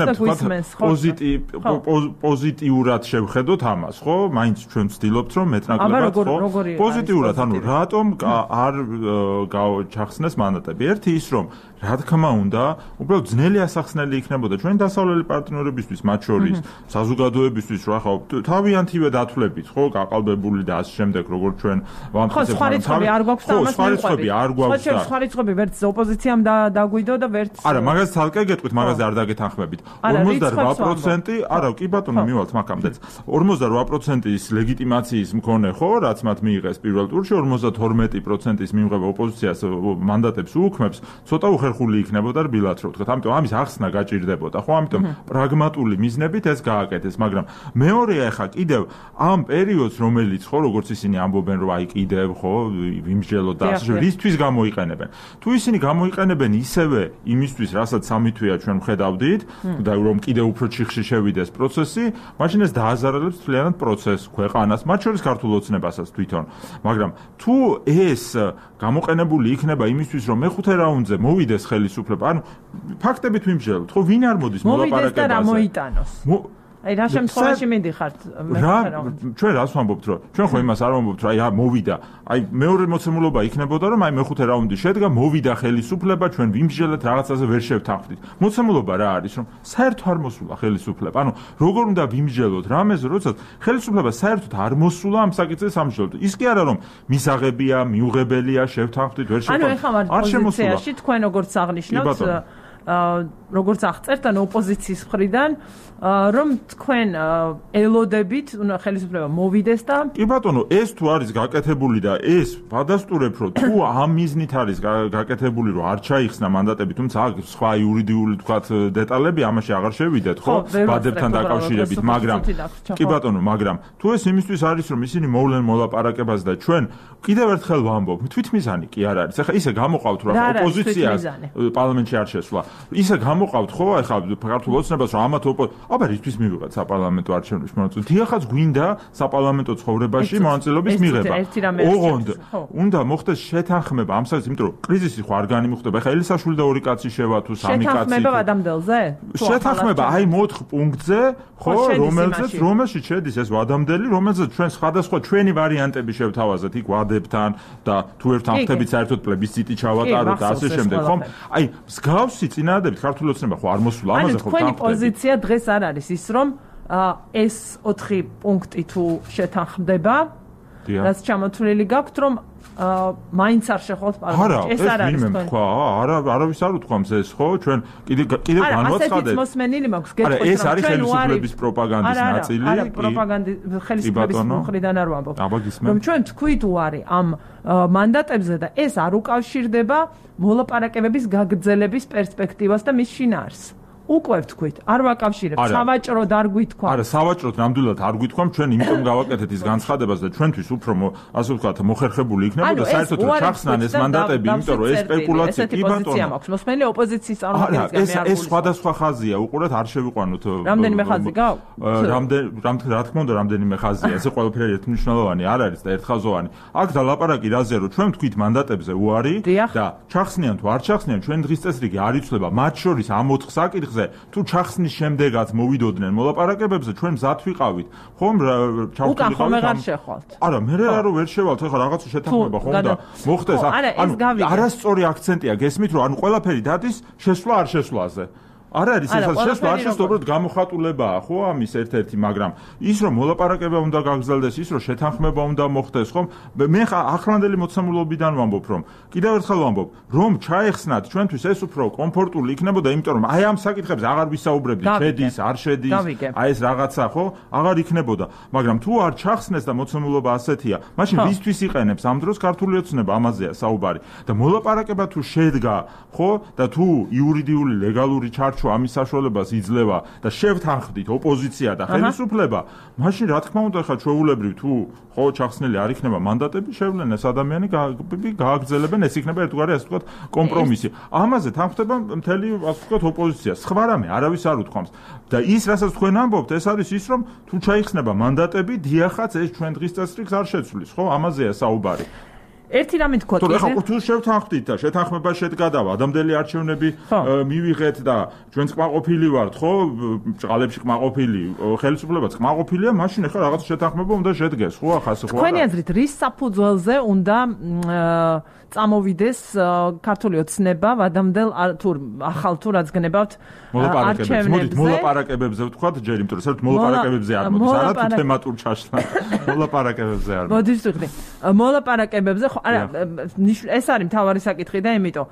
პოზიტივ პოზიტიურად შევხედოთ ამას, ხო? მაინც ჩვენ ვცდილობთ რომ მეტნაკლებად ხო პოზიტიურად, ანუ რატომ არ ჩახსნეს მანდატები? ერთი ის რომ რა თქმა უნდა, უბრალოდ ძნელი ასახსნელი იქნებოდა ჩვენი დასავლელი პარტნიორებისთვის, მათ შორის საზოგადოებისთვის, რა ხო, თავიანთივე დათვლებით, ხო, გაყალბებული და ასე შემდეგ, როგორც ჩვენ ვამტკიცებთ. ხო, სხვა რიცხვები არ გვაქვს და ამას სხვა რიცხვები არ გვაქვს და სხვა რიცხვები ვერც ოპოზიციამ დაგვიდო და ვერც არა, მაგას თალკე გეტყვით, მაგაზე არ დაგეთანხმებით. ორმოცდარვა პროცენტი, არა, კი ბატონო, მივალთ მაგამდეც. ორმოცდარვა პროცენტის ლეგიტიმაციის მქონე, ხო, რაც მათ მიიღეს პირველ ტურში, ორმოცდათორმეტი პროცენტის მიმღება ოპოზიციას მანდატებს უუქმებს, ცოტა უხერხული იქნებოდა რბილად რო ვთქვათ. ამიტომ ამის ახსნა გაჭირდებოდა, ხო? ამიტომ პრაგმატული მიზნებით ეს გააკეთეს, მაგრამ მეორეა ახლა კიდევ ამ პერიოდს, რომელიც ხო, როგორც ისინი ამბობენ, რომ აი კიდევ ხო, ვიმსჯელოთ და ასე რისთვის გამოიყენებენ. თუ ისინი გამოიყენებენ ისევე იმისთვის, რასაც სამი თვეა ჩვენ ვხედავდით და რომ კიდევ უფრო ჩიხში შევიდეს პროცესი, მაშინ ეს დააზარალებს მთლიანად პროცესს. უპირველეს ქვეყანას, მათ შორის ქართულ ოცნებასაც თვითონ. მაგრამ თუ ეს გამოყენებული იქნება იმისთვის, რომ მეხუთე რაუნდზე მოვიდეს ხელისუფლება, ანუ ფაქტებით ვიმსჯელოთ, ხო, ვინ არ მოდის მოლაპარაკებაზე? მოვიდეს და რა მოიტანოს? აი რა შემთხვევაში მიდიხართ მეხუთე რაუნდში? ჩვენ რას ვამბობთ, რომ ჩვენ ხო იმას არ ვამბობთ, რომ აი მოვიდა, აი მეორე მოცემულობა იქნებოდა, რომ აი მეხუთე რაუნდი შედგა, მოვიდა ხელისუფლება, ჩვენ ვიმსჯელეთ, რაღაცაზე ვერ შევთანხმდით. მოცემულობა რა არის, რომ საერთოდ არ მოსულა ხელისუფლება. ანუ როგორ უნდა ვიმსჯელოთ რამეზე, როდესაც ხელისუფლება საერთოდ არ მოსულა ამ საკითხზე სამსჯელოდ. ის კი არა, რომ მისაღებია, მიუღებელია, შევთანხმდით, ვერ შევთანხმდით. ანუ ეხლა ვართ პოზიციაში, თქვენ როგორც აღნიშნავთ, როგორც აღწერთ, ანუ ოპოზიციის მხრიდან, რომ თქვენ ელოდებით, უნდა ხელისუფლება მოვიდეს და კი ბატონო, ეს თუ არის გაკეთებული და ეს ვადასტურებ, რომ თუ ამ მიზნით არის გაკეთებული, რომ არ ჩაიხსნა მანდატები, თუმცა აქ სხვა იურიდიული თქვათ დეტალები ამაში აღარ შევიდეთ, ხო? ბადებთან დაკავშირებით, მაგრამ კი ბატონო, მაგრამ თუ ეს იმისთვის არის, რომ ისინი მოვლენ მოლაპარაკებას და ჩვენ კიდევ ერთხელ ვამბობ, თვითმიზანი კი არ არის. ეხლა ისე გამოყავთ, რომ ოპოზიციას პარლამენტში არ შესვლა. ისე გამოყავთ, ხო, ეხლა ქართულ ოცნებას, რომ ამათ აბა რისთვის მივიღეთ საპარლამენტო არჩევნებში მონაწილეობა? დიახაც გვინდა საპარლამენტო ცხოვრებაში მონაწილეობის მიღება. ოღონდ უნდა მოხდეს შეთანხმება ამ საკითხზე, იმიტომ რომ კრიზისი ხო არ განიმუხტება. ეხლა ელისაშვილი და ორი კაცი შევა თუ სამი კაცი. შეთანხმება ვადამდელზე? შეთანხმება აი მოთხ პუნქტზე, ხო, რომელზეც რომელშიც შედის ეს ვადამდელი, რომელზეც ჩვენ სხვადასხვა ჩვენი ვარიანტები შევთავაზეთ იქ ვადებთან და თუ ერთთანხმდებით საერთოდ პლებისციტი ჩავატაროთ და ასე შემდეგ, ხომ? აი მსგავსი წინადადებით ქართული ოცნება ხო არ მოსულა ამაზე ხო თქვენი პოზიცია დღეს არ არის ის რომ ეს ოთხი პუნქტი თუ შეთანხმდება რაც ჩამოთვლილი გაქვთ რომ მაინც არ შეხვალთ პარლამენტში ეს არ არის თქვენ ხო არა არავის არ უთქვამს ეს ხო ჩვენ კიდე კიდე განვაცხადეთ არა ასეთიც მოსმენილი მაქვს გეტყვით რომ ეს არის ხელისუფლების პროპაგანდის ნაწილი არა პროპაგანდის ხელისუფლების მხრიდან არ ვამბობ რომ ჩვენ თქვით უარი ამ მანდატებზე და ეს არ უკავშირდება მოლაპარაკებების გაგრძელების პერსპექტივას და მის შინაარსს უკვე ვთქვით, არ ვაკავშირებთ, სავაჭროდ არ გვითქვა. არა, სავაჭროდ ნამდვილად არ გვითქვამ, ჩვენ იმიტომ გავაკეთეთ ის განცხადებას და ჩვენთვის უფრო ასე ვთქვათ, მოხერხებული იქნება და საერთოდ ჩახსნან ეს მანდატები, იმიტომ რომ ეს სპეკულაცია კი ბატონო. მაქვს, მოსმენელი ოპოზიციის წარმომადგენლისგან მე არ ეს ეს სხვადასხვა ხაზია, უყურეთ, არ შევიყვანოთ. რამდენიმე ხაზი გაქვს? რამდენ რა თქმა უნდა, რამდენიმე ხაზია, ესე ყველაფერი ერთმნიშვნელოვანი არ არის და ერთხაზოვანი. აქ და ლაპარაკი რაზე რომ ჩვენ ვთქვით მანდატებზე უარი და ჩახსნიან თუ არ ჩახსნიან, ჩვენ დღის წესრიგი არ იცვლება, მათ შორის ამ ოთხ საკითხზე თუ ჩახსნის შემდეგაც მოვიდოდნენ მოლაპარაკებებზე ჩვენ მზად ვიყავით ხომ ჩავთვლით ხომ აღარ შეხვალთ არა მე რა რო ვერ შევალთ ეხლა რაღაცა შეთანხმება ხომ და მოხდეს ანუ არასწორი აქცენტია გესმით რომ ანუ ყველაფერი დადის შესვლა არ შესვლაზე არ არის ეს შესვლა არ შესვლა უბრალოდ გამოხატულებაა ხო ამის ერთ-ერთი მაგრამ ის რომ მოლაპარაკება უნდა გაგრძელდეს ის რომ შეთანხმება უნდა მოხდეს ხომ მე ახლანდელი მოცემულობიდან ვამბობ რომ კიდევ ერთხელ ვამბობ რომ ჩაეხსნათ ჩვენთვის ეს უფრო კომფორტული იქნებოდა იმიტომ რომ აი ამ საკითხებზე აღარ ვისაუბრებდით შედის არ შედის აი ეს რაღაცა ხო აღარ იქნებოდა მაგრამ თუ არ ჩახსნეს და მოცემულობა ასეთია მაშინ ვისთვის იყენებს ამ დროს ქართული ოცნება ამაზეა საუბარი და მოლაპარაკება თუ შედგა ხო და თუ იურიდიული ლეგალური ჩარჩო ამის საშუალებას იძლევა და შევთანხმდით ოპოზიცია და ხელისუფლება, მაშინ რა თქმა უნდა ხა ჩვეულებრივ თუ ხო ჩახსნილი არ იქნება მანდატები, შევლენ ეს ადამიანი გააგრძელებენ, ეს იქნება ერთგვარი ასე ვთქვათ კომპრომისი. ამაზე თანხმდება მთელი ასე ვთქვათ ოპოზიცია. სხვა რამე არავის არ უთქვამს. და ის რასაც თქვენ ამბობთ, ეს არის ის რომ თუ ჩაიხსნება მანდატები, დიახაც ეს ჩვენ დღის წესრიგს არ შეცვლის, ხო? ამაზეა საუბარი. ერთი რამე თქვა კიდე. თუ ახლა თუ შევთანხმდით და შეთანხმება შედგა და ადამიანელი არჩევნები მივიღეთ და ჩვენ კმაყოფილი ვართ, ხო? ჭყალებში კმაყოფილი, ხელისუფლებაც კმაყოფილია, მაშინ ახლა რაღაც შეთანხმება უნდა შედგეს, ხო? ახლა ასე ხო არა? თქვენი აზრით, რის საფუძველზე უნდა წამოვიდეს ქართული ოცნება ვადამდელ თუ ახალ თუ რაც გნებავთ არჩევნებზე? მოდით მოლაპარაკებებზე ვთქვათ ჯერ, იმიტომ რომ საერთოდ მოლაპარაკებებზე არ მოდის, არა თუ თემატურ ჩაშლა. მოლაპარაკებებზე არ მოდის. მოდით ვთქვი. მოლაპარაკებებზე ხო არა ეს არის მთავარი საკითხი და იმიტომ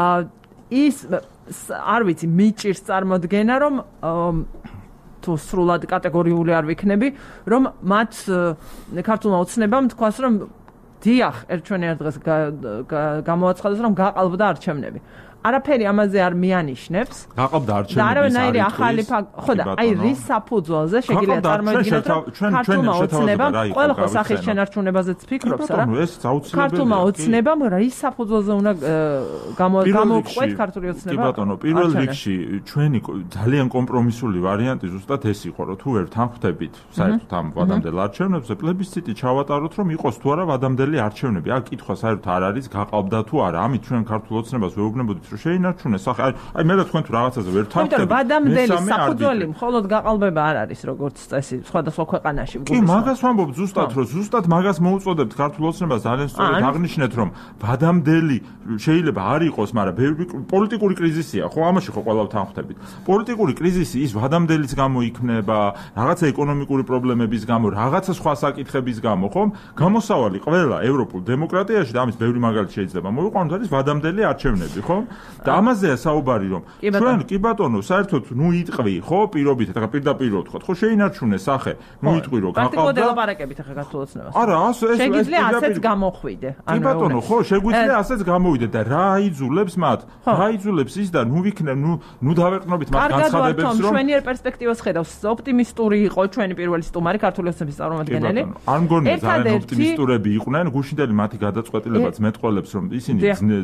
ის არ ვიცი მიჭირს წარმოდგენა რომ თუ სრულად კატეგორიული არ ვიქნები რომ მათ ქართულმა ოცნებამ თქვას რომ დიახ, ერთ ჩვენ ერთ დღეს გამოაცხადეს რომ გაყალბდა არჩევნები. არაფერი ამაზე არ მიანიშნებს. გაყავდა არჩევნების და არავინაირი ახალი ხო და აი რის საფუძველზე შეგიძლიათ წარმოიდგინოთ რომ ქართულმა ოცნებამ ყველა ხო სახის შენარჩუნებაზეც ფიქრობს რა. ქართულმა ოცნებამ რის საფუძველზე უნდა გამოვყვეთ ქართული ოცნება. კი ბატონო, პირველ რიგში ჩვენი ძალიან კომპრომისული ვარიანტი ზუსტად ეს იყო, რომ თუ ვერ თანხმდებით საერთოდ ამ ვადამდელ არჩევნებზე, პლებისციტი ჩავატაროთ, რომ იყოს თუ არა ვადამდელი არჩევნები. აქ კითხვა საერთოდ არ არის, გაყავდა თუ არა. ამით ჩვენ ქართულ ოცნებას ვეუბნებოდით, რომ შეინარჩუნეს. აი, აი მე და თქვენ თუ რაღაცაზე ვერ თანხმდებით. ვადამდელი საფუძველი მხოლოდ გაყალბება არ არის, როგორც წესი, სხვადასხვა ქვეყანაში. კი, მაგას ვამბობ ზუსტად, რომ ზუსტად მაგას მოუწოდებთ ქართულ ოცნებას, ძალიან სწორად აღნიშნეთ, რომ ვადამდელი შეიძლება არ იყოს, მაგრამ ბევრი პოლიტიკური კრიზისია, ხო, ამაში ხო ყველა თანხმდებით. პოლიტიკური კრიზისი ის ვადამდელიც გამოიქნება, რაღაცა ეკონომიკური პრობლემების გამო, რაღაცა სხვა საკითხების გამო, ხო? გამოსავალი ყველა ევროპულ დემოკრატიაში და ამის ბევრი მაგალითი შეიძლება მოვიყვანოთ, არის ვადამდელი არჩევნები, ხო? და ამაზეა საუბარი, რომ ჩვენ კი ბატონო, საერთოდ ნუ იტყვი, ხო, პირობით, ეხლა პირდაპირ ვთქვათ, ხო, შეინარჩუნე სახე, ნუ იტყვი, რომ გაყავდა. პრაქტიკულად ელაპარაკებით ეხლა ქართულ ოცნებას. არა, ასე ეს შეგვიძლია ასეც გამოხვიდე. კი ბატონო, ხო, შეგვიძლია ასეც გამოვიდე და რა აიძულებს მათ? რა აიძულებს ის და ნუ ვიქნებ, ნუ ნუ დავეყრდნობით მათ განცხადებებს, რომ ჩვენიერ პერსპექტივას ხედავს, ოპტიმისტური იყო ჩვენი პირველი სტუმარი ქართული ოცნების წარმომადგენელი. არ მგონია ძალიან ოპტიმისტურები იყვნენ, გუშინდელი მათი გადაწყვეტილებაც მეტყველებს, რომ ისინი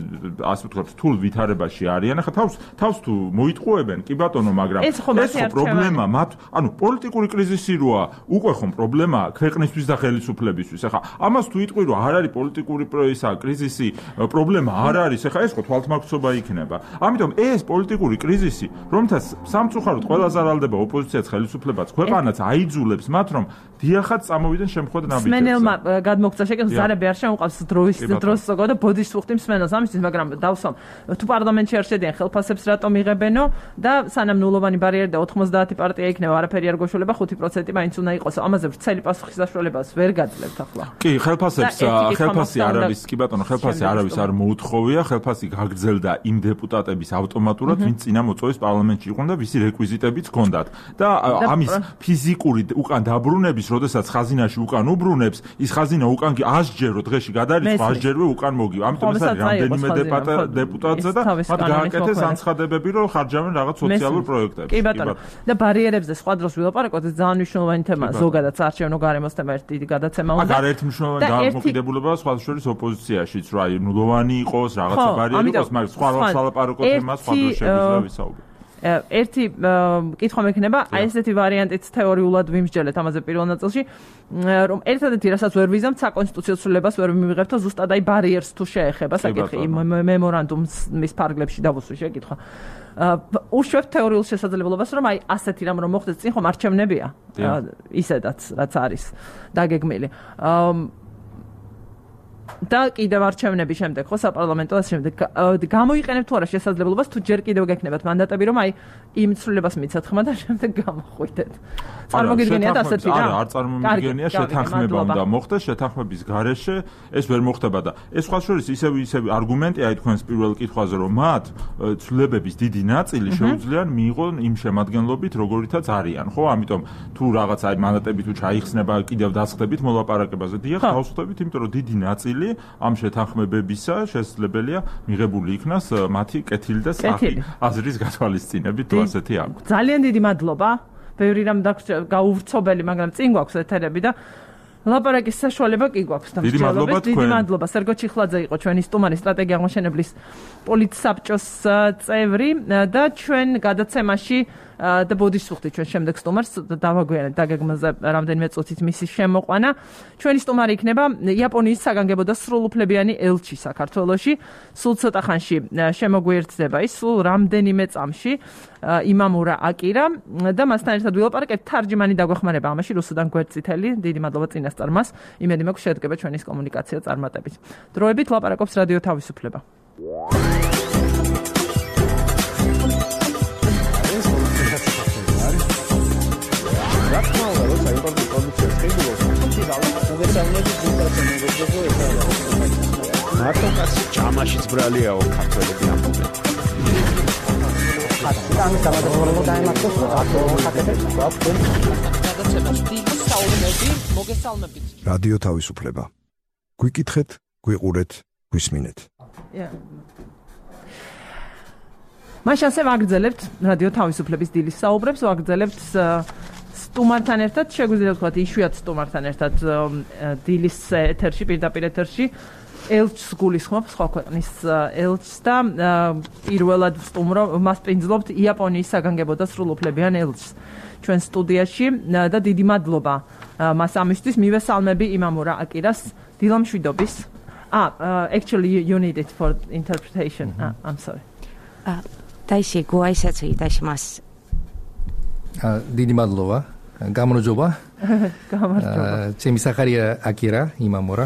ასე ვთქვათ, რთულ ვითარებაში არიან. ახლა თავს თავს თუ მოიტყუებენ, კი ბატონო, მაგრამ ეს ხო პრობლემა მათ, ანუ პოლიტიკური კრიზისი როა, უკვე ხომ პრობლემაა ქვეყნისთვის და ხელისუფლებისთვის. ახლა ამას თუ იტყვი, რომ არ არის პოლიტიკური ისა კრიზისი, პრობლემა არ არის, ახლა ეს ხო თვალთმაგცობა იქნება. ამიტომ ეს პოლიტიკური კრიზისი, რომთაც სამწუხაროდ ყველაზე არალდება ოპოზიციაც, ხელისუფლებაც, ქვეყანაც აიძულებს მათ, რომ დიახაც წამოვიდნენ შემთხვევით ნაბიჯებზე. მსმენელმა გადმოგწა შეკითხვა, ზარები არ შემოყავს დროის დროს ზოგადად და ბოდის სუხტი მსმენელს ამისთვის, მაგრამ დავსვამ თუ პარლამენტში არ შედიან ხელფასებს რატომ იღებენო და სანამ ნულოვანი ბარიერი და ოთხმოცდაათი პარტია იქნება, არაფერი არ გოშოლება, ხუთი პროცენტი მაინც უნდა იყოს. ამაზე ვრცელი პასუხის საშუალებას ვერ გაძლევთ ახლა. კი, ხელფასებს ხელფასი არ არის, კი ბატონო, ხელფასი არავის არ მოუთხოვია, ხელფასი გაგრძელდა იმ დეპუტატების ავტომატურად, ვინც წინა მოწვევის პარლამენტში იყვნენ და ვისი რეკვიზიტებიც ჰქონდათ. და ამის ფიზიკური უკან დაბრუნების, როდესაც ხაზინაში უკან უბრუნებს, ის ხაზინა უკან კი ასჯერ რო დღეში გადარიცხვა, ასჯერვე უკან მოგივა. ამიტომ ეს არის რამდენიმე დეპუტატზე და მათ გააკეთეს ანცხადებები, რომ ხარჯავენ რაღაც სოციალურ პროექტებს. კი ბატონო. და ბარიერებზე სხვა დროს ვილაპარაკოთ, ეს ძალიან მნიშვნელოვანი თემაა, ზოგადად საარჩევნო გარემოს თემა ერთი დიდი გადაცემა უნდა. აგარ ერთ მნიშვნელოვანი დამოკიდებულება სხვა შორის ოპოზიციაშიც, რა ნულოვანი იყოს, რაღაცა ბარიერი იყოს, მაგრამ სხვა სალაპარაკო თემა სხვა დროს შეგვიძლია ვისაუბროთ. ერთი კითხვა მექნება, აი ესეთი ვარიანტიც თეორიულად ვიმსჯელეთ ამაზე პირველ ნაწილში, რომ ერთადერთი რასაც ვერ ვიზამთ საკონსტიტუციო ცვლილებას ვერ მივიღებთ, ზუსტად აი ბარიერს თუ შეეხება საკითხი მემორანდუმის ფარგლებში დავუსვი შეკითხვა. უშვებთ თეორიულ შესაძლებლობას, რომ აი ასეთი რამ რომ მოხდეს წინ ხომ არჩევნებია, ისედაც რაც არის დაგეგმილი. და კიდევ არჩევნების შემდეგ ხო საპარლამენტო და შემდეგ გამოიყენებთ თუ არა შესაძლებლობას თუ ჯერ კიდევ გექნებათ მანდატები რომ აი იმ ცვლილებას მიცეთ ხმა და შემდეგ გამოხვიდეთ. წარმოგიდგენიათ ასეთი რა? არა, არ წარმომიდგენია, შეთანხმება უნდა მოხდეს, შეთანხმების გარეშე ეს ვერ მოხდება და ეს სხვა შორის ისევ ისევ არგუმენტია აი თქვენს პირველ კითხვაზე რომ მათ ცვლილებების დიდი ნაწილი შეუძლია მიიღონ იმ შემადგენლობით როგორითაც არიან, ხო? ამიტომ თუ რაღაც აი მანდატები თუ ჩაიხსნება კიდევ დასხდებით მოლაპარაკებაზე, დიახ, დავსხდებით, იმიტომ რომ დიდი ნაწილი ამ შეთანხმებებისა შესაძლებელია მიღებული იქნას მათი კეთილი და სახი აზრის გათვალისწინებით თუ ასეთი აქვს. ძალიან დიდი მადლობა. ბევრი რამ გაუვრცობელი, მაგრამ წინ გვაქვს ეთერები და ლაპარაკის საშუალება კი გვაქვს და მსჯელობთ. დიდი მადლობა. სერგო ჩიხლაძე იყო ჩვენი სტუმარი, სტრატეგია აღმოჩენებლის პოლიტსაბჭოს წევრი და ჩვენ გადაცემაში და ბოდის სუხტი ჩვენ შემდეგ სტუმარს დავაგვიანებთ დაგეგმაზე რამდენიმე წუთით მისი შემოყვანა. ჩვენი სტუმარი იქნება იაპონიის საგანგებო და სრულუფლებიანი ელჩი საქართველოში. სულ ცოტა ხანში შემოგვიერთდება ის, სულ რამდენიმე წამში იმამურა აკირა და მასთან ერთად ვილაპარაკებთ. თარჯიმანი დაგვეხმარება ამაში რუსუდან გვერდწითელი. დიდი მადლობა წინასწარმას. იმედი მაქვს შედგება ჩვენის კომუნიკაცია წარმატებით. დროებით ლაპარაკობს რადიო თავისუფლება. მარტო კაცი ჯამაშიც ბრალიაო ქართველები ამბობენ. ამის დამადროულობა დაემართოს აკეთებს გვაქვს გადაცემას დიდი საუბნები მოგესალმებით. რადიო თავისუფლება. გვიკითხეთ, გვიყურეთ, გვისმინეთ. მაშინ ასე ვაგრძელებთ რადიო თავისუფლების დილის საუბრებს, ვაგრძელებთ სტუმართან ერთად, შეგვიძლია ვთქვათ, იშვიათ სტუმართან ერთად დილის ეთერში, პირდაპირ ეთერში ელჩს გულისხმობ, სხვა ქვეყნის ელჩს და პირველად სტუმრო მას პინძლობთ იაპონიის საგანგებო და სრულუფლებიან ელჩს ჩვენ სტუდიაში და დიდი მადლობა მას ამისთვის. მივესალმები იმამურა აკირას დილამშვიდობის. Ah, actually you, you need it for interpretation. Mm-hmm. ah, I'm sorry. 다시ご挨拶いたします。 დიდი მადლობა. გამარჯობა. გამარჯობა. ჩემი სახარია აკირა იმამურა.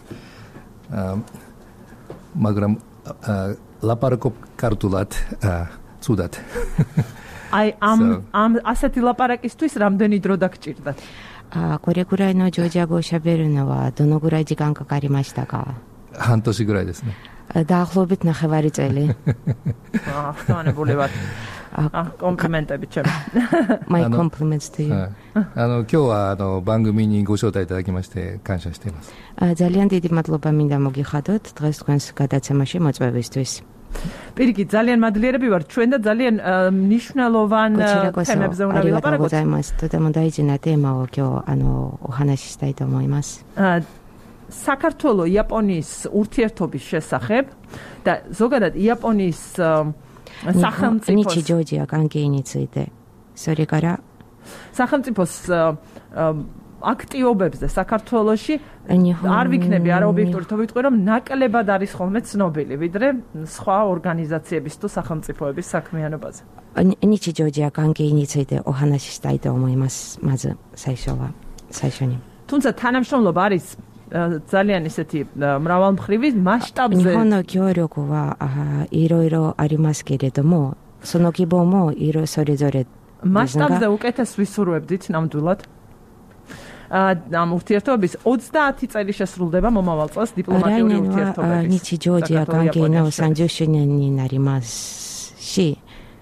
მაგრამ ლაპარაკობ ქართულად ცუდად. აი ამ ამ ასეთი ლაპარაკისთვის რამდენი დრო დაგჭირდათ? あこれくらいのジョージア語を喋るのはどのぐらい時間かかりましたか？ 半年ぐらいですね。 დაახლოებით ნახევარი წელი. აა, ხანებული ვარ. აა, კომპლიმენტები ჩემ. My compliments to you. あの今日はあの番組にご招待いただきまして感謝しています。 ძალიან დიდი მადლობა მინდა მოგიხადოთ დღეს თქვენს გადაცემაში მოწვევისთვის. პირიქით, ძალიან მადლიერები ვართ ჩვენ და ძალიან მნიშვნელოვან თემებზე უნდა ვილაპარაკოთ. ございます。とても大事なテーマを今日あのお話ししたいと思います。 საქართველოს იაპონიის ურთიერთობის შესახებ და ზოგადად იაპონიის სახელმწიფოს 日ジョージア関係についてそれから სახელმწიფოს აქტივობებზე საქართველოში არ ვიქნები არაობიექტური თუ ვიტყვი რომ ნაკლებად არის ხოლმე ცნობილი ვიდრე სხვა ორგანიზაციების თუ სახელმწიფოების საქმიანობაზე. 日ジョージア関係についてお話ししたいと思います。まず最初は最初に。 თუმცა თანამშრომლობა არის ძალიან ისეთი მრავალმხრივი მასშტაბზე. 日本の協力はいろいろありますけれども、その規模もいろそれぞれ მასშტაბზე უკეთეს ვისურვებდით ნამდვილად. ამ ურთიერთობების ოცდაათი წელი შესრულდება მომავალ წელს დიპლომატიური ურთიერთობების. 日ジョージア関係のさんじゅっしゅうねんになりますし、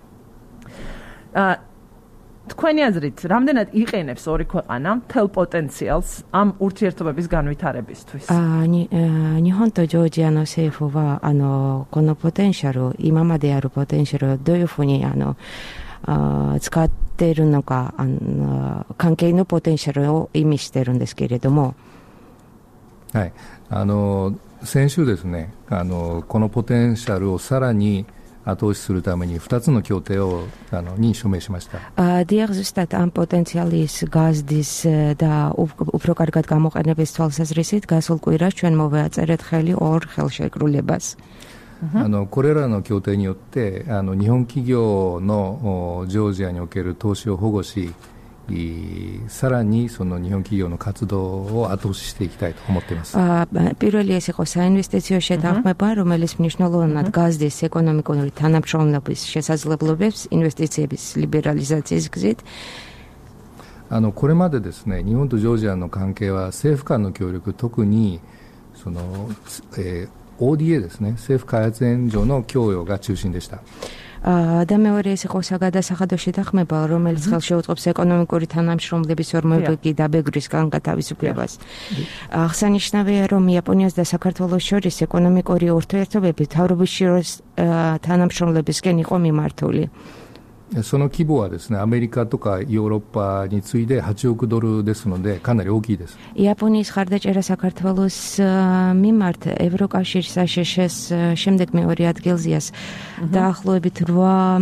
თქვენი აზრით, რამდენად იყენებს ორი ქვეყანა მთელ პოტენციალს ამ ურთიერთობების განვითარებისთვის? 日本とジョージアの政府はあのこのポテンシャル、今まであるポテンシャルをどういうふうにあの使っているのか、あの関係のポテンシャルを意味しているんですけれども、 はい、あの先週ですね、あのこのポテンシャルをさらに後押しするためにふたつの協定をあのに署名しました。 დიაღზუსტად ამ პოტენციალის გაზდის და უფრო კარგად გამოყენების თვალსაზრისით გასულ კვირას ჩვენ მოვაწერეთ ხელი ორ ხელშეკრულებას. あのこれらの協定によってあの日本企業のジョージアにおける投資を保護し、さらにその日本企業の活動を後押ししていきたいと思っています。 პირველი ეს იყო საინვესტიციო შეთანხმება, რომელიც მნიშვნელოვნად გაზდის ეკონომიკური თანამშრომლობის შესაძლებლობებს ინვესტიციების ლიბერალიზაციის გზით. あのこれまでですね、日本とジョージアの関係は政府間の協力、特にその、えー オーディエー ですね、政府開発援助の供与が中心でした。 და მეორე ეს იყო საგადასახადო შეთანხმება, რომელიც ხელშეუწყობს ეკონომიკური თანამშრომლობის ორმოებითი დაბეგრის განთავისუფლებას. აღსანიშნავია, რომ იაპონიას და საქართველოს შორის ეკონომიკური ურთიერთობები მთავრობის შორის თანამშრომლებისკენ იყო მიმართული. その規模はですね、アメリカとかヨーロッパに次いではちおくドルですのでかなり大きいです。 იაპონიის ხარდაჭერა საქართველოს მიმართ ევროკავშირის აშშ-ს შემდეგ მეორე ადგილზეა დაახლოებით რვა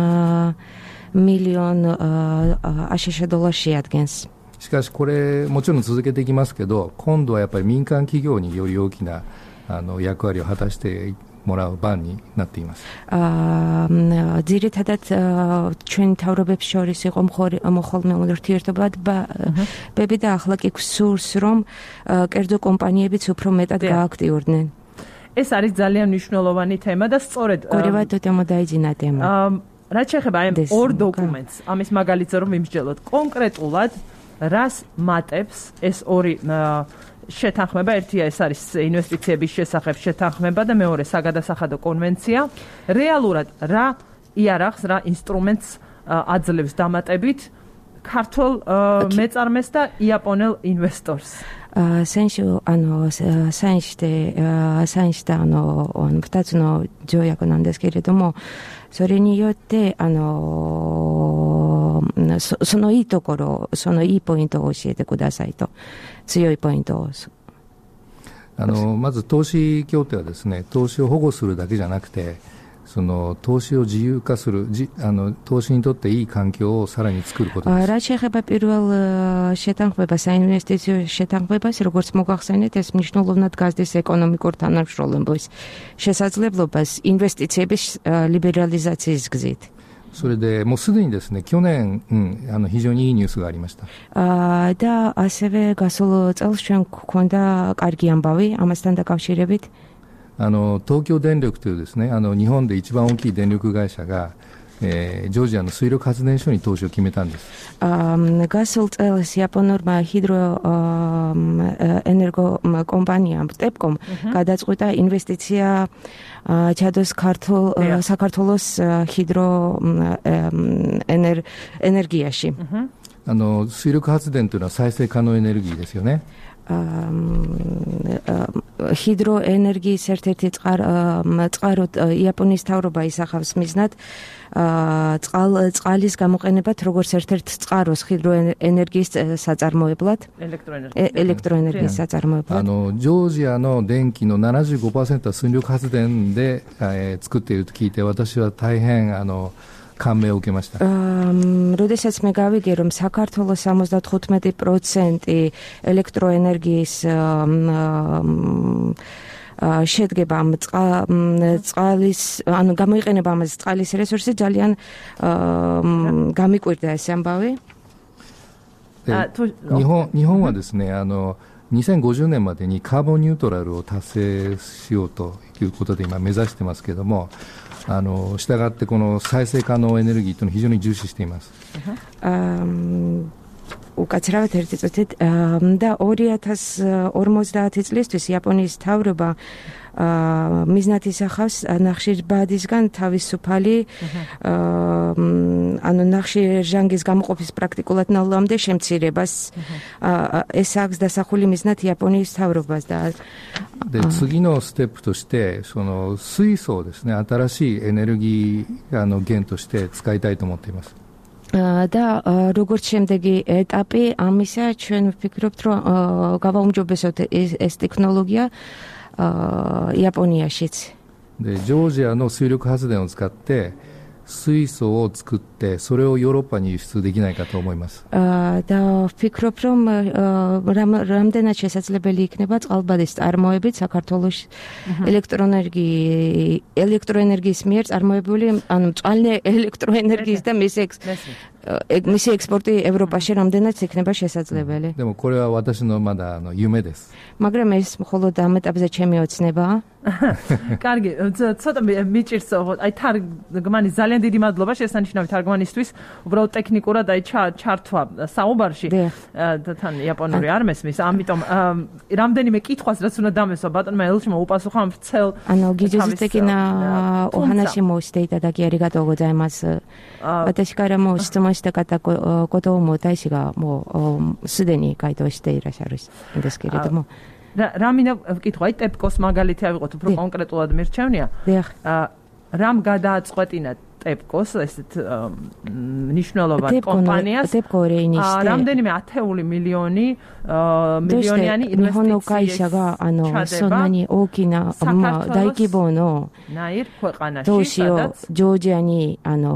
მილიონ აშშ დოლარს შეადგენს. しかしこれもちろん続けていきますけど、今度はやっぱり民間企業により大きなあの役割を果たしてもらう番になっています。 ძირითადად ჩვენ თავრობებს შორის იყო მოხოლმე ურთიერთობები და ახლა კი გსურს რომ კერძო კომპანიებიც უფრო მეტად გააქტიურდნენ. ეს არის ძალიან მნიშვნელოვანი თემა და სწორედ გორევა თვითონ დაიძინა თემა. რაც შეეხება ამ ორ დოკუმენტს, ამის მაგალითზე რომ ვიმსჯელოთ კონკრეტულად რას მატებს ეს ორი შეთანხმება, ერთია ეს არის ინვესტიციების შესახებ შეთანხმება და მეორე საგადასახადო კონვენცია. რეალურად რა იარაღს, რა ინსტრუმენტს აძლევს დამატებით ქართულ მეწარმეს და იაპონელ ინვესტორს. Sensu ano senste senste ano on futatsu no jouyaku nan desu keredomo sore ni yotte ano sono ii tokoro sono ii pointoを教えてくださいと強いポイントをあのまず投資協定はですね投資を保護するだけじゃなくてその投資を自由化するあの投資にとっていい環境をさらに作ることです。 რაც შეეხება პირველ შეთანხმებას საინვესტიციო შეთანხმებას როგორც მოგახსენეთ ეს მნიშვნელოვნად გაზრდის ეკონომიკურ თანამშრომლობის შესაძლებლობას ინვესტიციების ლიბერალიზაციის გზით。 それでもうすでにですね去年、うん、あの非常にいいニュースがありました。 あだასევე გასულ წელს ჩვენ გვქონდა კარგი ამბავი ამასთან დაკავშირებით。 あの東京電力というですねあの日本で一番大きい電力会社が、えー、ジョージアの水力発電所に投資を決めたんです。 გასულ წელს იაპონურმა ჰიდრო ენერგო კომპანიამ ტეპკომ გადაწყვიტა ინვესტიცია ჩადოს ქართულ საქართველოს ჰიდრო ენერგიაში。 あの水力発電というのは再生可能エネルギーですよね。 ჰიდროენერგიის ერთ-ერთი წყარო იაპონიის მთავრობა ისახავს მიზნად წყალის გამოყენებად როგორც ერთ-ერთ წყაროს ჰიდროენერგიის საწარმოებლად ელექტროენერგიის საწარმოებლად あのジョージアの電気の ななじゅうごパーセント は水力発電で、えー、作っていると聞いて私は大変あの感銘を受けました。 როდესაც მე გავიგე რომ საქართველოს სამოცდათხუთმეტი პროცენტი ელექტროენერგიის შედგება ამ წყალის ანუ გამოიყენება ამაზე წყალის რესურსი ძალიან გამიკვირდა ეს ამბავი。 日本日本はですねあのにせんごじゅうねんまでにカーボンニュートラルを達成しようということで今目指してますけどもあの従ってこの再生可能エネルギーというのを非常に重視しています。 უკაცრავად ერთი წუთით და ორი ათას ორმოცდაათი წლისთვის იაპონიის მთავრობა მიზნად ისახავს ნახშირბადისგან თავისუფალი ანუ ნახშირჟანგის გამოყოფის პრაქტიკულად ნოლამდე შემცირებას ეს აქვს დასახული მიზნად იაპონიის მთავრობას და で次のステップとしてその水素をですね新しいエネルギーあの源として使いたいと思っています。 და როგორც შემდეგი ეტაპი ამისა ჩვენ ვფიქრობთ რომ გავაუმჯობესოთ ეს ტექნოლოგია იაპონიაშიც。 でジョージアの水力発電を使って水素を作ってそれをヨーロッパに輸出できないかと思います。 და ვფიქრობ რომ რამდენად შესაძლებელი იქნება წყალბადის წარმოებით საქართველოს ელექტროენერგიის ელექტროენერგიის მიერ წარმოებული ანუ წყალნე ელექტროენერგიის და მისი მისი ექსპორტი ევროპაში რამდენად იქნება შესაძლებელი. でもこれは私のまだあの夢です。 მაგრამ ეს მხოლოდ ამ ეტაპზე ჩემი ოცნებაა. კარგი, ცოტა მიჭირს აი თარგმანი ძალიან დიდი მადლობა შესანიშნავი თარგმანისთვის. უბრალოდ ტექნიკურად აი ჩართვა საუბარში თან იაპონური არ მესმის. ამიტომ რამდენიმე კითხვას რაც უნდა დამესვა ბატონმა ელჩმა უპასუხა ამ ვრცელ あの技術的なお話もしていただきありがとうございます。私からも質問したかったことも大使がもうすでに回答していらっしゃるんですけれども。 რა მინდა ვკითხვა, აი ტეპკოს მაგალითი ავიღოთ, უფრო კონკრეტულად მირჩევნია. რამ გადააწყვეტინა ტეპკოს ესეთ მნიშვნელოვან კომპანიას რამდენიმე ათეული მილიონი მილიონიანი ინვესტიცია ანუ სონანი ოკინა დაიკიბონო ნაირ ქვეყანაში სადაც ჯორჯიანი ანუ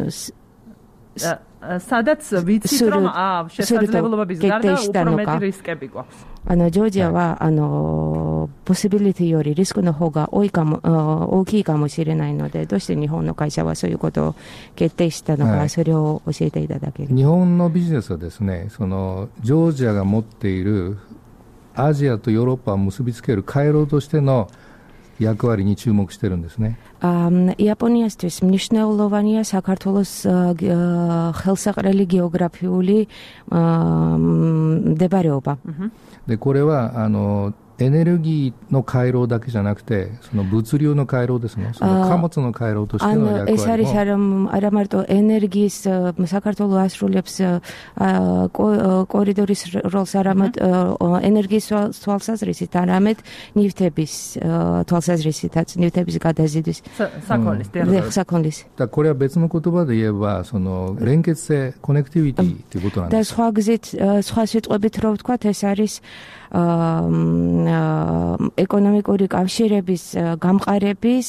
სადაც ვიცით რომ შესაძლებლობების გარდა უფრო მეტი რისკები გვაქვს. あのジョージアはあのポシビリティよりリスクの方が多いかも大きいかもしれないのでどうして日本の会社はそういうことを決定したのか、はい、それを教えていただける。 日本のビジネスはですねそのジョージアが持っているアジアとヨーロッパを結びつける回廊としての役割に注目してるんですね。 იაპონიასთვის მნიშვნელოვანია საქართველოს ხელსაყრელი გეოგრაფიული მდებარეობა. でこれはあのエネルギーの回廊だけじゃなくて、その物流の回廊ですね。その貨物の回廊としての役割も。 ეს არის არა მარტო ენერგიის საქართველოს ასრულებს კორიდორის როლს, არამედ ენერგიის თვალსაზრისით, არამედ ნივთების თვალსაზრისითაც, ნივთების გადაზიდვის საქონლის საქონლის. და これは別の言葉で言えば、その連結性コネクティビティということなんです。 და სხვა გზით, სხვა სიტყვებით რო ვთქვათ, ეს არის ეკონომიკური კავშირების გამყარების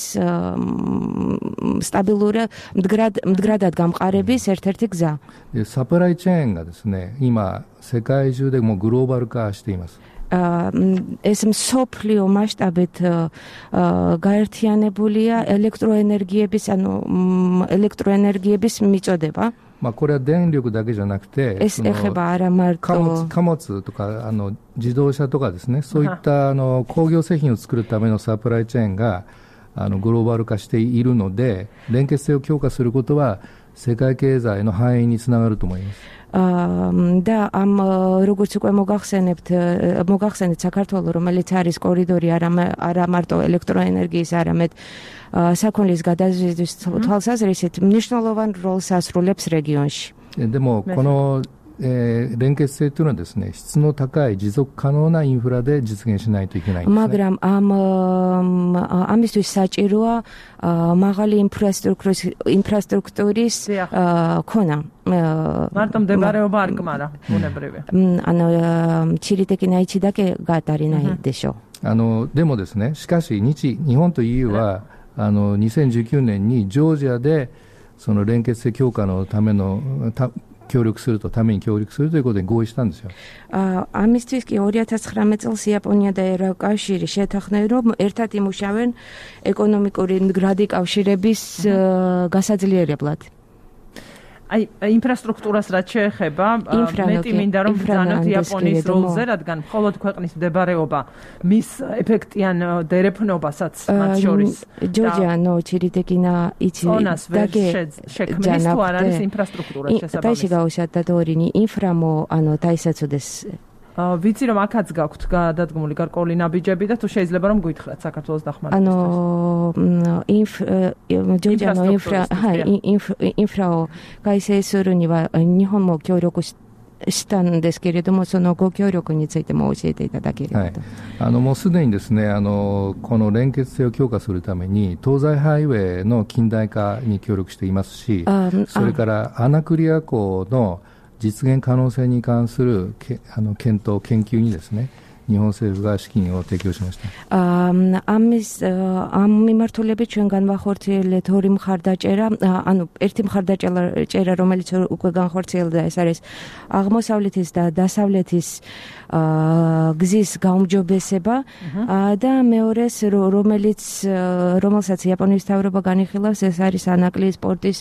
სტაბილური მდგრად მდგრადად გამყარების ერთ-ერთი გზა. サプライチェーンがですね、今世界中でもうグローバル化しています。 ეს მსოფლიო მასშტაბით გაერთიანებულია ელექტროენერგიების, ანუ ელექტროენერგიების მიწოდება. まあこれは電力だけじゃなくて、 その貨物、貨物とかあの自動車とかですね、そういったあの工業製品を作るためのサプライチェーンがあのグローバル化しているので、連結性を強化することは世界経済の繁栄につながると思います。 და ამ როგორც უკვე მოგახსენებთ, მოგახსენეთ საქართველოს, რომელიც არის კორიდორი არა მარტო ელექტროენერგიის, არამედ საქონლის გადაზიდვის თვალსაზრისით მნიშვნელოვან როლს ასრულებს რეგიონში. でもこのえー、連結性というのはですね、質の高い持続可能なインフラで実現しないといけないんですね。 მაგრამ ამ ამისთვის საჭიროა მაღალი ინფრასტრუქტურის ინფრასტრუქტურის ქონა. მარტო მდებარეობა არ გმარა, ბუნებრივი. ანუ ჩირიტეკინაიჩი და გატარინაიでしょ。 あのでもですね、しかし日日本と イーユー はあのにせんじゅうきゅうねんにジョージアでその連結性強化のためのた協力するとために協力するということで合意したんですよ。 あ、ამისთვის კი ორი ათას ცხრამეტ წელს იაპონია და ევროკავშირი შეთანხმდნენ, რომ ერთად იმუშავენ ეკონომიკური მდგრადი კავშირების გასაძლიერებლად. აი ინფრასტრუქტურას რაც შეეხება, მეტი მინდა რომ ბრძანოთ იაპონიის როლზე, რადგან მხოლოდ ქვეყნის მდებარეობა მის ეფექტიან დერეფნობასაც მათ შორის ჯოჯანო ჩირიტეკინა იცი დაგე შექმნის თუ არ არის ინფრასტრუქტურა შესაბამისი. დაიში გაუსადა დორინი ინფრამო ანუ დაისაცოდეს. ვიცი რომ აქაც გაქვთ გადადგმული გარკვეული ნაბიჯები და თუ შეიძლება რომ გითხრათ საქართველოს დახმარებას. ანუ ინფ ჯოჯანო ინფრა ინფრაო გაისესურუნივა ნიჰონმო協力したんですけれども、そのご協力についても教えていただければと。 はい、あのもうすでにですね、あのこの連結性を強化するために東西ハイウェイの近代化に協力していますし、それからアナクリア港の実現可能性に関するあの検討研究にですね、日本政府が資金を提供しました。 ამის ამ მიმართულებით ჩვენ განვახორციელეთ ორი მხარდაჭერა, ანუ ერთი მხარდაჭერა, რომელიც უკვე განხორციელდა, ეს არის აღმოსავლეთის და დასავლეთის გზის გაუმჯობესება და მეორეს, რომელიც რომელსაც იაპონიის მთავრობა განიხილავს, ეს არის ანაკლიის პორტის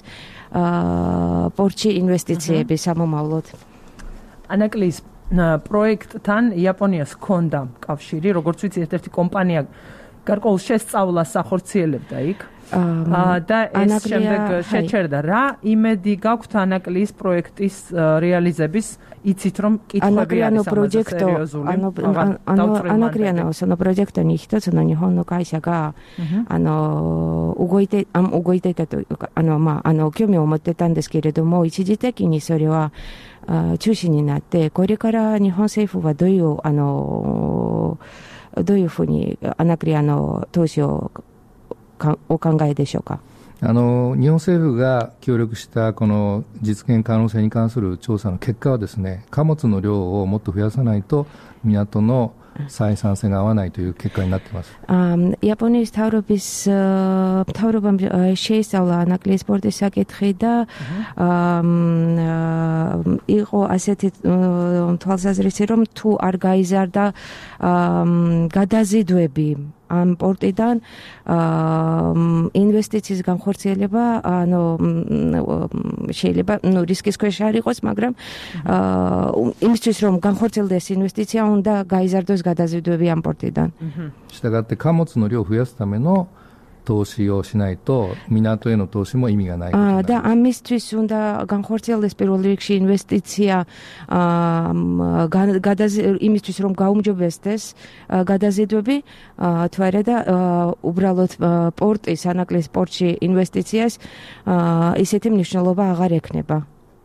პორტში ინვესტიციები სამომავლოდ. ანაკლიის პროექტთან იაპონიას ჰქონდა კავშირი, როგორც ვიცი, ერთ-ერთი კომპანია გარკვეულ შესწავლას ახორციელებდა იქ. და ეს შემდეგ შეჩერდა. რა იმედი გაქვთ ანაკლიის პროექტის რეალიზების, იცით რომ კითხვები არის ამაზე სერიოზული. Anakriano sono progetto nihito sono nihon no kaisha ga ano ugoite am ugoite ta ano ma ano kyomi omotte taんですけれども、一時的にそれは中止になって、これから日本政府はどういうあのどういうふうにアナクリアの投資をお考えでしょうか。 あの日本政府が協力したこの実現可能性に関する調査の結果はですね、貨物の量をもっと増やさないと港の採算性が合わないという結果になっています。 იაპონიის მთავრობის მთავრობამ შეისწავლა ანაკლიის პორტის საკითხი და იყო ასეთი თვალსაზრისი, რომ თუ არ გაიზარდა გადაზიდვები ამ პორტიდან ინვესტიციის განხორციელება, ანუ შეიძლება ნუ რისკის ქვეშ არ იყოს, მაგრამ იმისთვის რომ განხორციელდეს ინვესტიცია, უნდა გაიზარდოს გადაზიდვები ამ პორტიდან. したがって貨物の量を増やすための投資をしないと港への投資も意味がないことになります。 და ამისთვის უნდა განხორციელდეს პირველ რიგში ინვესტიცია იმისთვის რომ გაუმჯობესდეს გადაზიდვები თუ არა და უბრალოდ პორტის ანაკლის პორტში ინვესტიციას ისეთი მნიშვნელობა აღარ ექნება.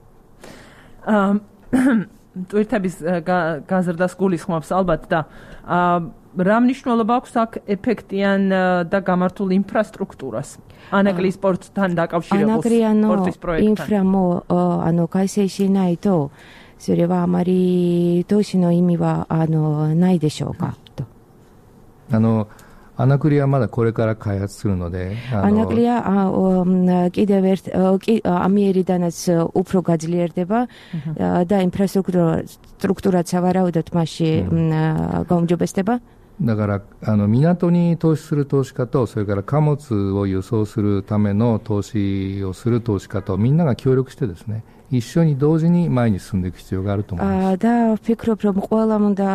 ტვირთების გაზრდას გულისხმობს ალბათ და რა მნიშვნელობა აქვს აქ ეფექტიან და გამართულ ინფრასტრუქტურას ანაკლის პორტთან დაკავშირებულ პორტის პროექტთან. ინფრამო ანუ кайсейши найто სერევა ამარი თოშინო იმივა ანუ ნაიდეშოკა. あのアナクリはまだこれから開発するので、 アナクリはკიდევ ერთ ამიერიდანაც უფრო გაძლიერდება და ინფრასტრუქტურაც სავარაუდოდ მასში გაუმჯობესდება. だからあの港に投資する投資家とそれから貨物を輸送するための投資をする投資家とみんなが協力してですね、一緒に同時に前に進んでいく必要があると思います。 და ვფიქრობ რომ ყველამ უნდა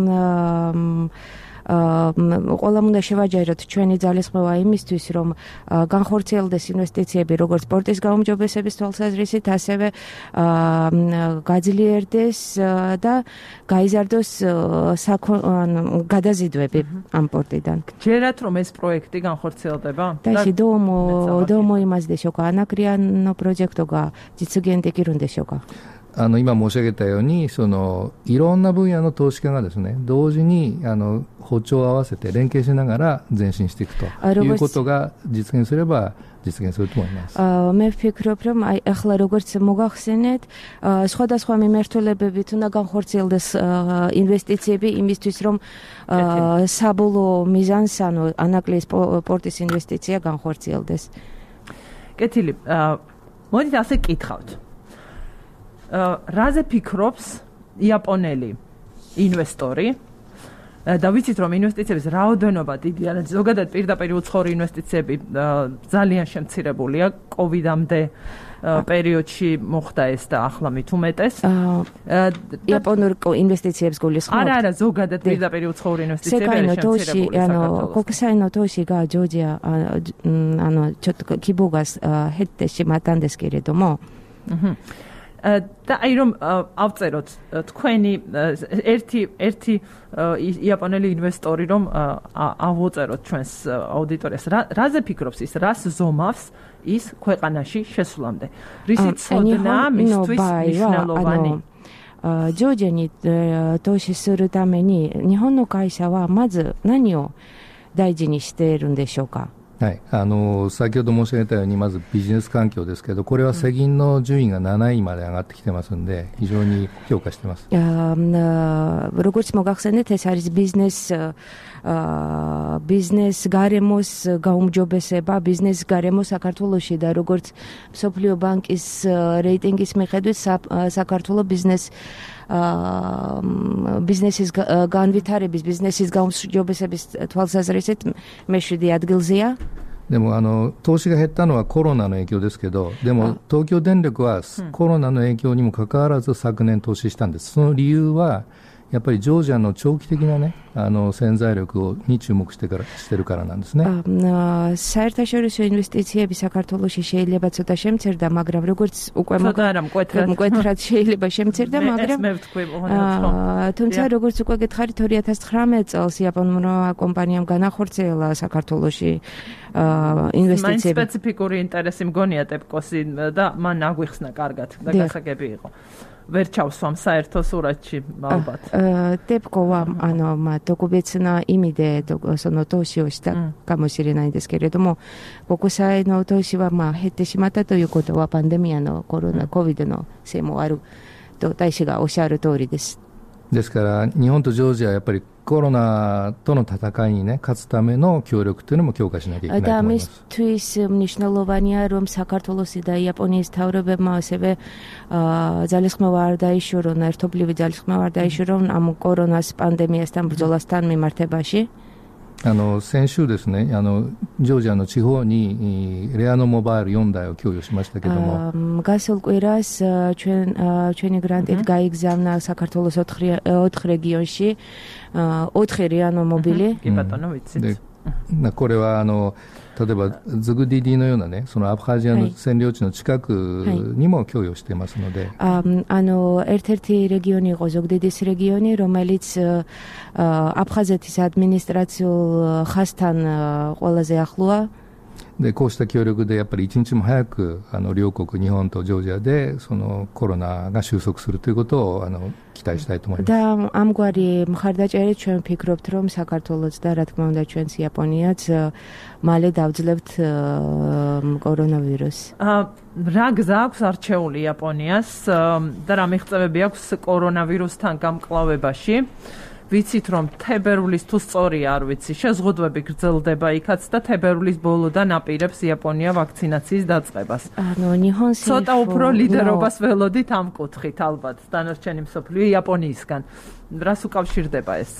ყველამ უნდა შევაჯეროთ ჩვენი ძალისხმევა იმისთვის, რომ განხორციელდეს ინვესტიციები როგორც პორტის გაუმჯობესების თვალსაზრისით, ასევე გაძლიერდეს და გაიზარდოს გადაზიდვები ამ პორტიდან. ჯერათ რომ ეს პროექტი განხორციელდება? და ისე დომო დომო იმას დეშოკა ანაკრიანო პროექტოが実現できるんでしょうか。 あの今申し上げたようにそのいろんな分野の投資家がですね同時にあの歩調を合わせて連携しながら前進していくということが実現すれば実現すると思います。 მე ვფიქრობ რომ აი ახლა როგორც მოგახსენეთ სხვადასხვა მიმართულებებით უნდა განხორციელდეს ინვესტიციები იმისთვის რომ საბოლოო მიზანს ანუ ანაკლის პორტის ინვესტიცია განხორციელდეს. კეთილი, მოდით ასე კითხავთ. რაზე ფიქრობს იაპონელი ინვესტორი და ვიცით რომ ინვესტიციების რაოდენობა დიდია, ზოგადად პირდაპირ უცხოური ინვესტიციები ძალიან შემცირებულია კოვიდამდე პერიოდში მოხდა ეს და ახლა მით უმეტეს. იაპონურ ინვესტიციებს გულისხმობთ? არა, არა, ზოგადად პირდაპირ უცხოური ინვესტიციები შემცირებულია საქართველოს. კოკსაინო თოში га ჯორჯია ანუ ჩოტ კიბოგას ჰეტეში მატანდეს კირედომო. და აი რომ ავწეროთ თქვენი ერთი ერთი იაპონელი ინვესტორი რომ ავუწეროთ ჩვენს აუდიტორიას რაზე ფიქრობს ის რას ზომავს ის ქვეყანაში შესვლამდე რისი ცოდნა მისთვის მნიშვნელოვანი ჯორჯენი თოში სურუ თამენი ნიჰონო კაიშა ვა მაზ ნანიო დაიჯინი შტეるんでしょうか。 はい、あの先ほど申し上げたようにまずビジネス環境ですけどこれは世銀の順位がなないまで上がってきてますので非常に評価しています。 როგორც მოგახსენეთ ეს არის ბიზნეს ბიზნეს გარემოს გაუმჯობესება ბიზნეს გარემო საქართველოში და როგორც მსოფლიო ბანკის რეიტინგის მიხედვით საქართველოს ბიზნეს ბიზნესის განვითარების ბიზნესის გაუმჯობესების თვალსაზრისით მეშვიდე ადგილზეა. でもあの投資が減ったのはコロナの影響ですけどでも東京電力はコロナの影響にもかかわらず昨年投資したんです。その理由はやっぱりジョージアの長期的なねあの潜在力に注目してからしてるからなんですね。 საერთაშორისო ინვესტიციები საქართველოში შეიძლება ცოტა შემცირდა, მაგრამ როგორც უკვე მკვეთრად შეიძლება შემცირდა, მაგრამ თუმცა როგორც უკვე გითხარით ორი ათას ცხრამეტ წელს იაპონურმა კომპანიამ განახორციელა საქართველოში ინვესტიციები. მან სპეციფიკური ინტერესი მგონია ტეპკოსი და მან აგვიხსნა კარგად და გასაგები იყო. ვერ ჩავსვამ საერთო სურათში ალბათ. ტეპკოვა ანუ დოკუმენტნა იმიდე სონო თოშიოს და გამოსირეないですけれども国際の投資はまあ減ってしまったということはパンデミアのコロナコビドのせいもあると大使がおっしゃる通りです。 ですから日本とジョージアはやっぱりコロナとの戦いにね勝つための協力というのも強化しなきゃいけないと思います。 მისთვის მნიშვნელოვანია რომ საქართველოსი და იაპონიის თავრობებმა ასევე ძალისხმევა არ დაიშურონ, ერთობლივი ძალისხმევა არ დაიშურონ ამ კორონას პანდემიასთან ბრძოლასთან მიმართებაში. あの先週ですねあのジョージアの地方にレアノモバイルよんだいを供与しましたけども გასულ კვირას ჩვენ ჩვენი გრანტით გაიგზავნა საქართველოს ოთხ regionში ოთხი რეანო მობილი. კი ბატონო ვიცით. これはあの例えばズグディディのようなね、そのアブハジアの占領地の近くにも供与していますので、 あのერთ-ერთი რეგიონი იყო ზუგდიდის რეგიონი, რომელიც აფხაზეთის ადმინისტრაციულ ხასთან ყველაზე ახლოა。 でこうした協力でやっぱり一日も早くあの両国日本とジョージアでそのコロナが収束するということをあの期待したいと思います。 და ამგვარი მხარდაჭერით ჩვენ ვფიქრობთ, რომ საქართველოს და რა თქმა უნდა ჩვენც იაპონიაც მალე დავძლებთ კორონავირუსს. რა გზა აქვს არჩეული იაპონიას და რა მიღწევები აქვს კორონავირუსთან გამკლავებაში? ვიცით რომ თებერვლის თუ სწორია არ ვიცი შეზღუდვები გრძელდება იქაც და თებერვლის ბოლოდან აპირებს იაპონია ვაქცინაციის დაწყებას. ანუ ნიჰონსი ცოტა უფრო ლიდერობას ველოდით ამ კუთხით ალბათ დანარჩენი მსოფლიო იაპონიისგან. რას უკავშირდება ეს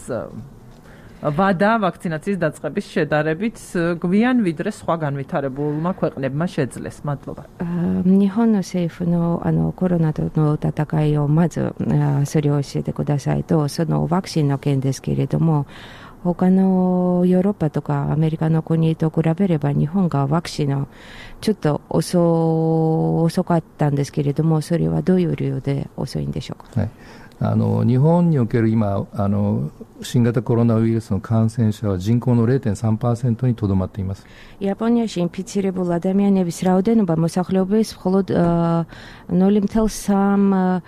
ვადა ვაქცინაციის დაწყების შედარებით გვიან ვიდრე სხვა განვითარებულმა ქვეყნებმა შეძლეს? მადლობა. 日本の政府のあのコロナとの戦いをまずそれを教えてくださいと、そのワクチンの件ですけれども、他のヨーロッパとかアメリカの国と比べれば日本がワクチンのちょっと 遅, 遅かったんですけれども、それはどういう理由で遅いんでしょうか？ はい、あの日本における今あの新型コロナウイルスの感染者は人口の ゼロテンさんパーセント にとどまっています。 იაპონიაში ინფიცირებულ ადამიანების რაოდენობა მოსახლეობის მხოლოდ ნული ფاصლე სამ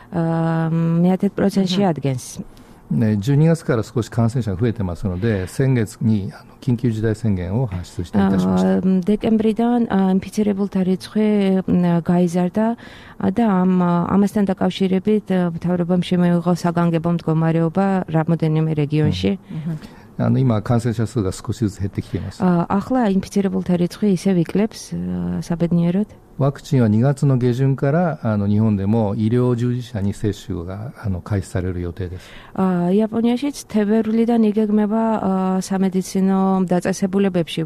პროცენტში ადგენს. じゅうにがつから少し感染者が増えてますので、先月にあの緊急事態宣言を発出していたしました。 დეკემბრიდან ინფიცირებულთა რიცხვი გაიზარდა და ამ ამასთან დაკავშირებით მთავრობამ შემოიღო საგანგებო მდგომარეობა რამოდენიმე რეგიონში. あの今感染者数が少しずつ減ってきています。 ახლა ინფიცირებულთა რიცხვი ისევ იკლებს საბედნიეროდ. ワクチンはにがつの下旬からあの日本でも医療従事者に接種があの開始される予定です。 იაპონიაშიც თებერვლიდან იგეგმება სამედიცინო დაწესებულებებში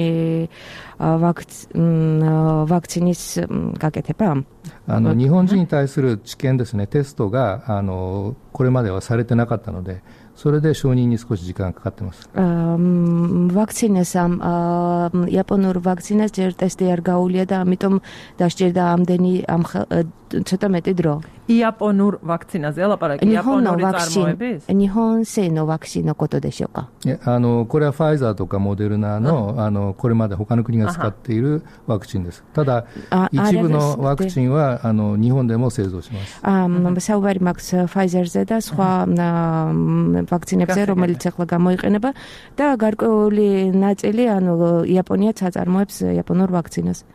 ვაქცინის გაკეთება. あの日本人に対する治験ですね、テストがあのこれまではされてなかったので、それで承認に少し時間がかかっています。 ვაქცინას ამ იაპონურ ვაქცინას ჯერ ტესტი არ გაუვლია და ამიტომ დასჭირდა ამდენი ამ ცოტა მეტი დრო. იაპონურ ვაქცინაზე ლაპარაკი იაპონური წარმოების? 日本製のワクチンのことでしょうか？ あのこれはファイザーとかモデルナのあのこれまで他の国が使っているワクチンです。ただ一部のワクチンはあの日本でも製造します。 საუბარი მაქვს ფაიზერზე და სხვა ვაქცინებზე, რომელიც ახლა გამოიყენება და გარკვეული ნაწილი ანუ იაპონიაც აწარმოებს იაპონურ ვაქცინას.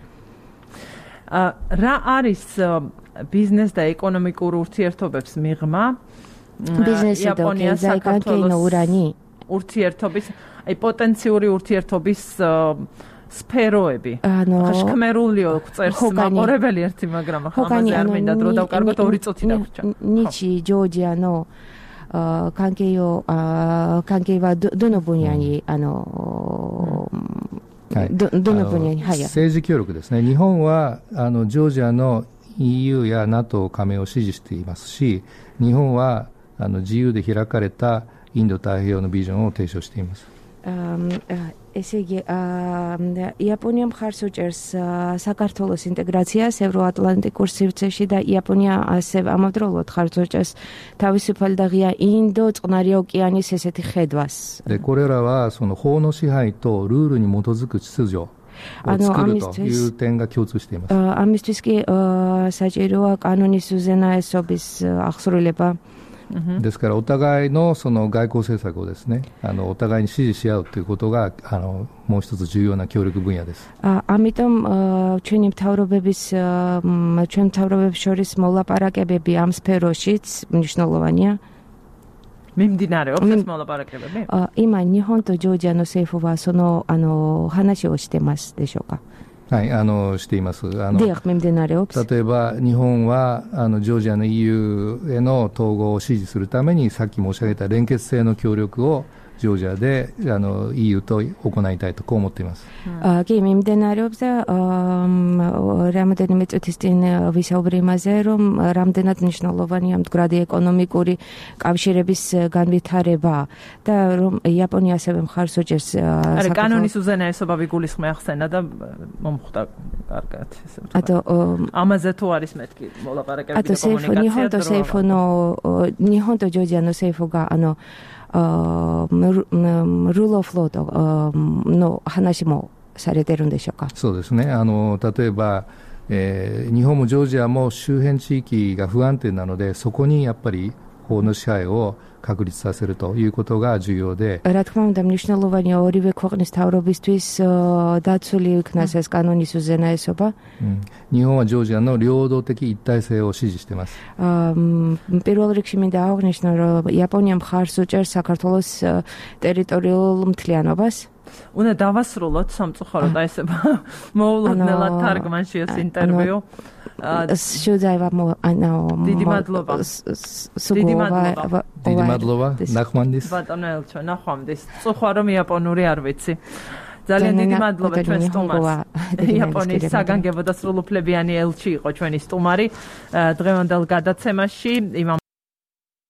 რა არის ბიზნეს და ეკონომიკურ ურთიერთობებს მიღმა იაპონიას საქართველოს ურთიერთობის, აი პოტენციური ურთიერთობის სფეროები. ახლა შქმერულიო წერს მაყურებელი ერთი, მაგრამ ახლა ამაზე არ მინდა დრო დავკარგოთ, ორი წუთი დაგვრჩა. ნიჩი ჯორჯია ნო関係を関係はどどの分野にあのはい、ど, どの分野に、はい、政治協力ですね。日本はあのジョージアの イーユー や ナトー 加盟を支持していますし、日本はあの自由で開かれたインド太平洋のビジョンを提唱しています。 ესე იგი იაპონია მხარს უჭერს საქართველოს ინტეგრაციას ევროატლანტიკურ სივრცეში და იაპონია ასევე ამავდროულად მხარს უჭერს თავისუფალი და ღია ინდო წყნარი ოკეანის ესეთი ხედვას. でこれらはその法の支配とルールに基づく秩序を作るという点が共通しています。 ამისთვის კი საჭიროა კანონის უზენაესობის აღსრულება. ですからお互いのその外交政策をですね、あのお互いに支持し合うということがあのもう一つ重要な協力分野です。 ამიტომ ჩვენი მთავრობების ჩვენ მთავრობებს შორის მოლაპარაკებები ამ სფეროშიც მნიშვნელოვანია. მიმდინარეობს ეს მოლაპარაკებები? 今日本とジョージアの政府はそのあの話をしてますでしょうか？ はい、あのしています。あの例えば日本はあのジョージアの イーユー への統合を支持するためにさっき申し上げた連結性の協力をジョージアであの イーユー と行いたいとこう思っています。 კი, მიმდინარეობს და რამოდენიმე წუთის წინ ვისაუბრე იმაზე, რომ რამდენად მნიშვნელოვანია მდგრადი ეკონომიკური კავშირების განვითარება და რომ იაპონია ასევე მხარს უჭერს არა კანონის უზენაესობა ვიგულისხმე ახსენა და მომხვდა კარგად ესე ვთქვა. ამაზე თუ არის მეთქი მოლაპარაკებები და კომუნიკაცია. 日本と政府の日本とジョージアの政府があのrule of lawの話もされてるんでしょうか。 そうですね。あの例えば、えー、日本もジョージアも周辺地域が不安定なので、そこにやっぱり法の支配を確立させるということが重要で。 რა თქმა უნდა, მნიშვნელოვანია ორივე ქვეყნის თავრობისთვის დაცული იქნას ეს კანონის უზენაესობა. 日本はジョージアの領土的一体性を支持しています。 პირველ რიგში მინდა აღნიშნო, რომ იაპონია მხარს უჭერს საქართველოს ტერიტორიულ მთლიანობას. უნდა დავასრულოთ სამწუხაროდ აი ესე მოულოდნელად თარგმანში ეს ინტერვიუ. Should I have more? No. დიდი მადლობა. დიდი მადლობა. დიდი მადლობა. ნახვამდის. ბატონო ელჩო, ნახვამდის. წუხვა რომ იაპონური არ ვიცი. ძალიან დიდი მადლობა ჩვენ სტუმარს. იაპონიის საგანგებო და სრულუფლებიანი ელჩი იყო ჩვენი სტუმარი დღევანდელ გადაცემაში.